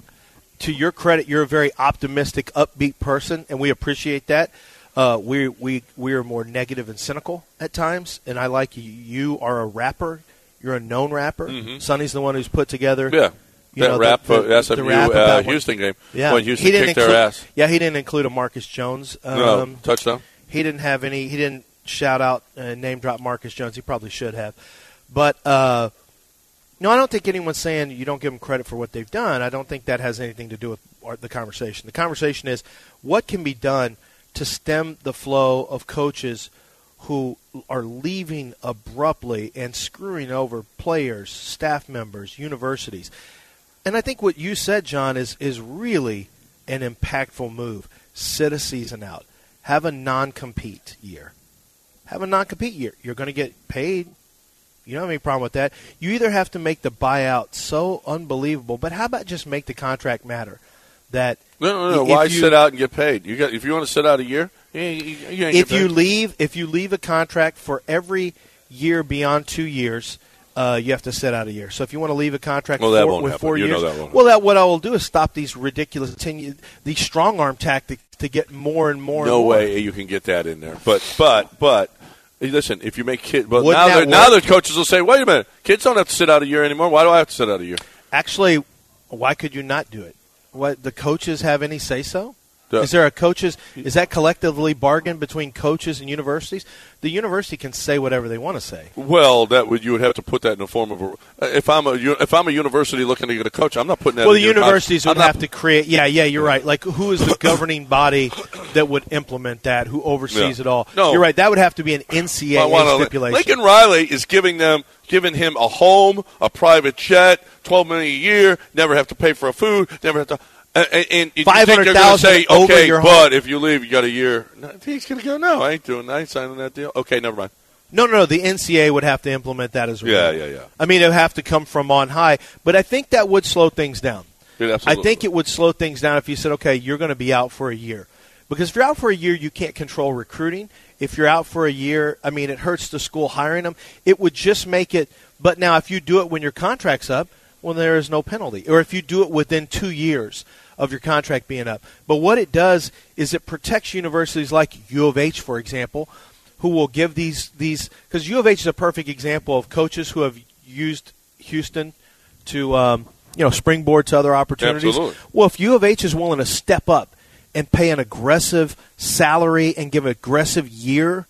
to your credit, you're a very optimistic, upbeat person, and we appreciate that. Uh, we we we are more negative and cynical at times, and I like you. You are a rapper. You're a known rapper. Mm-hmm. Sonny's the one who's put together. Yeah, you that know, rap the, for S M U the rap uh, what, Houston game. Yeah, when Houston he didn't kicked include, their ass. Yeah, he didn't include a Marcus Jones. Um, no touchdown. He didn't have any. He didn't shout out uh, name drop Marcus Jones. He probably should have, but. Uh, No, I don't think anyone's saying you don't give them credit for what they've done. I don't think that has anything to do with our, the conversation. The conversation is what can be done to stem the flow of coaches who are leaving abruptly and screwing over players, staff members, universities. And I think what you said, John, is is really an impactful move. Sit a season out. Have a non-compete year. Have a non-compete year. You're going to get paid. You don't have any problem with that. You either have to make the buyout so unbelievable, but how about just make the contract matter? That no, no, no. Why you, sit out and get paid? You got if you want to sit out a year, you, you, you ain't if get you paid. leave, if you leave a contract for every year beyond two years, uh, you have to sit out a year. So if you want to leave a contract well, for that four, won't with happen. four you years, know that won't well, that what I will do is stop these ridiculous ten, these strong arm tactics to get more and more. No and more. way you can get that in there. But but but. Hey, listen, if you make kids, but Wouldn't now, that now the work? coaches will say, "Wait a minute, kids don't have to sit out a year anymore. Why do I have to sit out a year?" Actually, why could you not do it? What the coaches have any say so? The, is there a coaches? Is that collectively bargained between coaches and universities? The university can say whatever they want to say. Well, that would you would have to put that in the form of a. If I'm a if I'm a university looking to get a coach, I'm not putting that. Well, in the your, universities I'm, would I'm have not, to create. Yeah, yeah, you're right. Like, who is the governing body that would implement that? Who oversees yeah. it all? No, you're right. That would have to be an N C A A stipulation. Lincoln Riley is giving them, giving him a home, a private jet, twelve million a year. Never have to pay for a food. Never have to. And, and you five hundred thousand say, over okay, your but home. if you leave, you got a year. No, he's going to go, no, I ain't doing I ain't signing that deal. Okay, never mind. No, no, no. The N C A A would have to implement that as well. Yeah, yeah, yeah. I mean, it would have to come from on high. But I think that would slow things down. It absolutely I think would. it would slow things down if you said, okay, you're going to be out for a year. Because if you're out for a year, you can't control recruiting. If you're out for a year, I mean, it hurts the school hiring them. It would just make it – but now if you do it when your contract's up, well, there is no penalty. Or if you do it within two years of your contract being up. But what it does is it protects universities like U of H, for example, who will give these these because U of H is a perfect example of coaches who have used Houston to um, you know springboard to other opportunities. Absolutely. Well, if U of H is willing to step up and pay an aggressive salary and give an aggressive year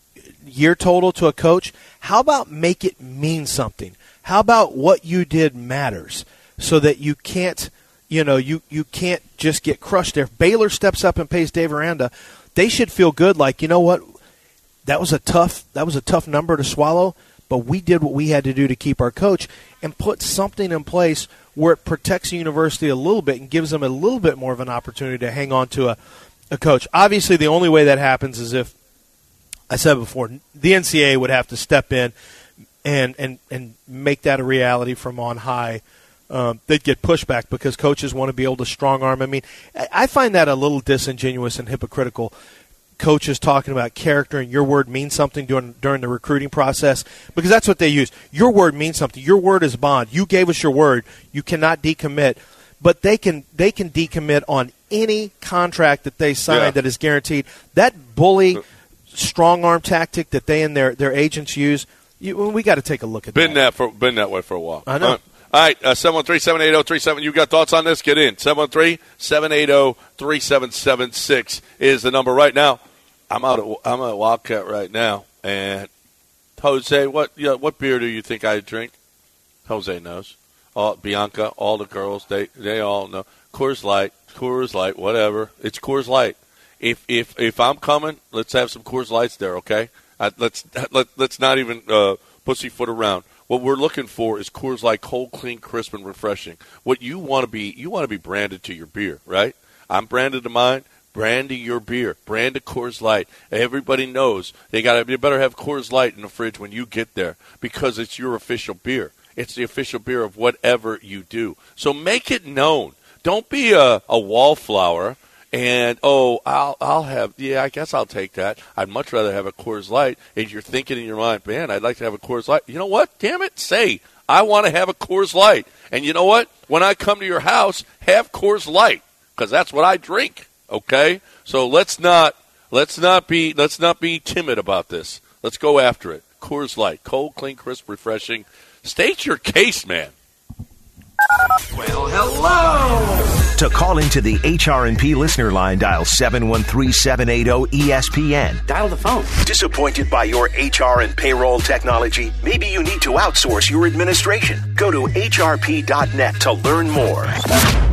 year total to a coach, how about make it mean something? How about what you did matters so that you can't you know you you can't just get crushed there. If Baylor steps up and pays Dave Aranda, they should feel good. Like, you know what? That was a tough that was a tough number to swallow, but we did what we had to do to keep our coach and put something in place where it protects the university a little bit and gives them a little bit more of an opportunity to hang on to a, a coach. Obviously, the only way that happens is if, I said before, the N C A A would have to step in and and, and make that a reality from on high. Um, they'd get pushback because coaches want to be able to strong arm. I mean, I find that a little disingenuous and hypocritical. Coaches talking about character and your word means something during during the recruiting process, because that's what they use. Your word means something. Your word is bond. You gave us your word. You cannot decommit, but they can they can decommit on any contract that they sign yeah. that is guaranteed. That bully strong arm tactic that they and their, their agents use, you, we got to take a look at been that. that for been that way for a while. I know. All right, All right uh, seven one three, seven eight zero, three seven. You got thoughts on this? Get in. seven one three, seven eight zero, three seven seven six is the number right now. I'm out. At, I'm at Wildcat right now, and Jose, what you know, what beer do you think I drink? Jose knows. All, Bianca, all the girls, they they all know. Coors Light, Coors Light, whatever. It's Coors Light. If if if I'm coming, let's have some Coors Lights there, okay? Uh, let's let let's not even uh, pussyfoot around. What we're looking for is Coors Light, cold, clean, crisp, and refreshing. What you want to be, you want to be branded to your beer, right? I'm branded to mine. Brand to your beer. Brand to Coors Light. Everybody knows they got. You better have Coors Light in the fridge when you get there because it's your official beer. It's the official beer of whatever you do. So make it known. Don't be a, a wallflower and oh, I'll I'll have yeah, I guess I'll take that. I'd much rather have a Coors Light. If you're thinking in your mind, man, I'd like to have a Coors Light. You know what? Damn it, say I want to have a Coors Light. And you know what? When I come to your house, have Coors Light because that's what I drink. Okay, so let's not let's not be let's not be timid about this. Let's go after it. Coors Light, cold, clean, crisp, refreshing. State your case, man. Well, hello. To call into the H R and P listener line, dial seven one three, seven eight zero, E S P N. Dial the phone. Disappointed by your H R and payroll technology? Maybe you need to outsource your administration. Go to H R P dot net to learn more.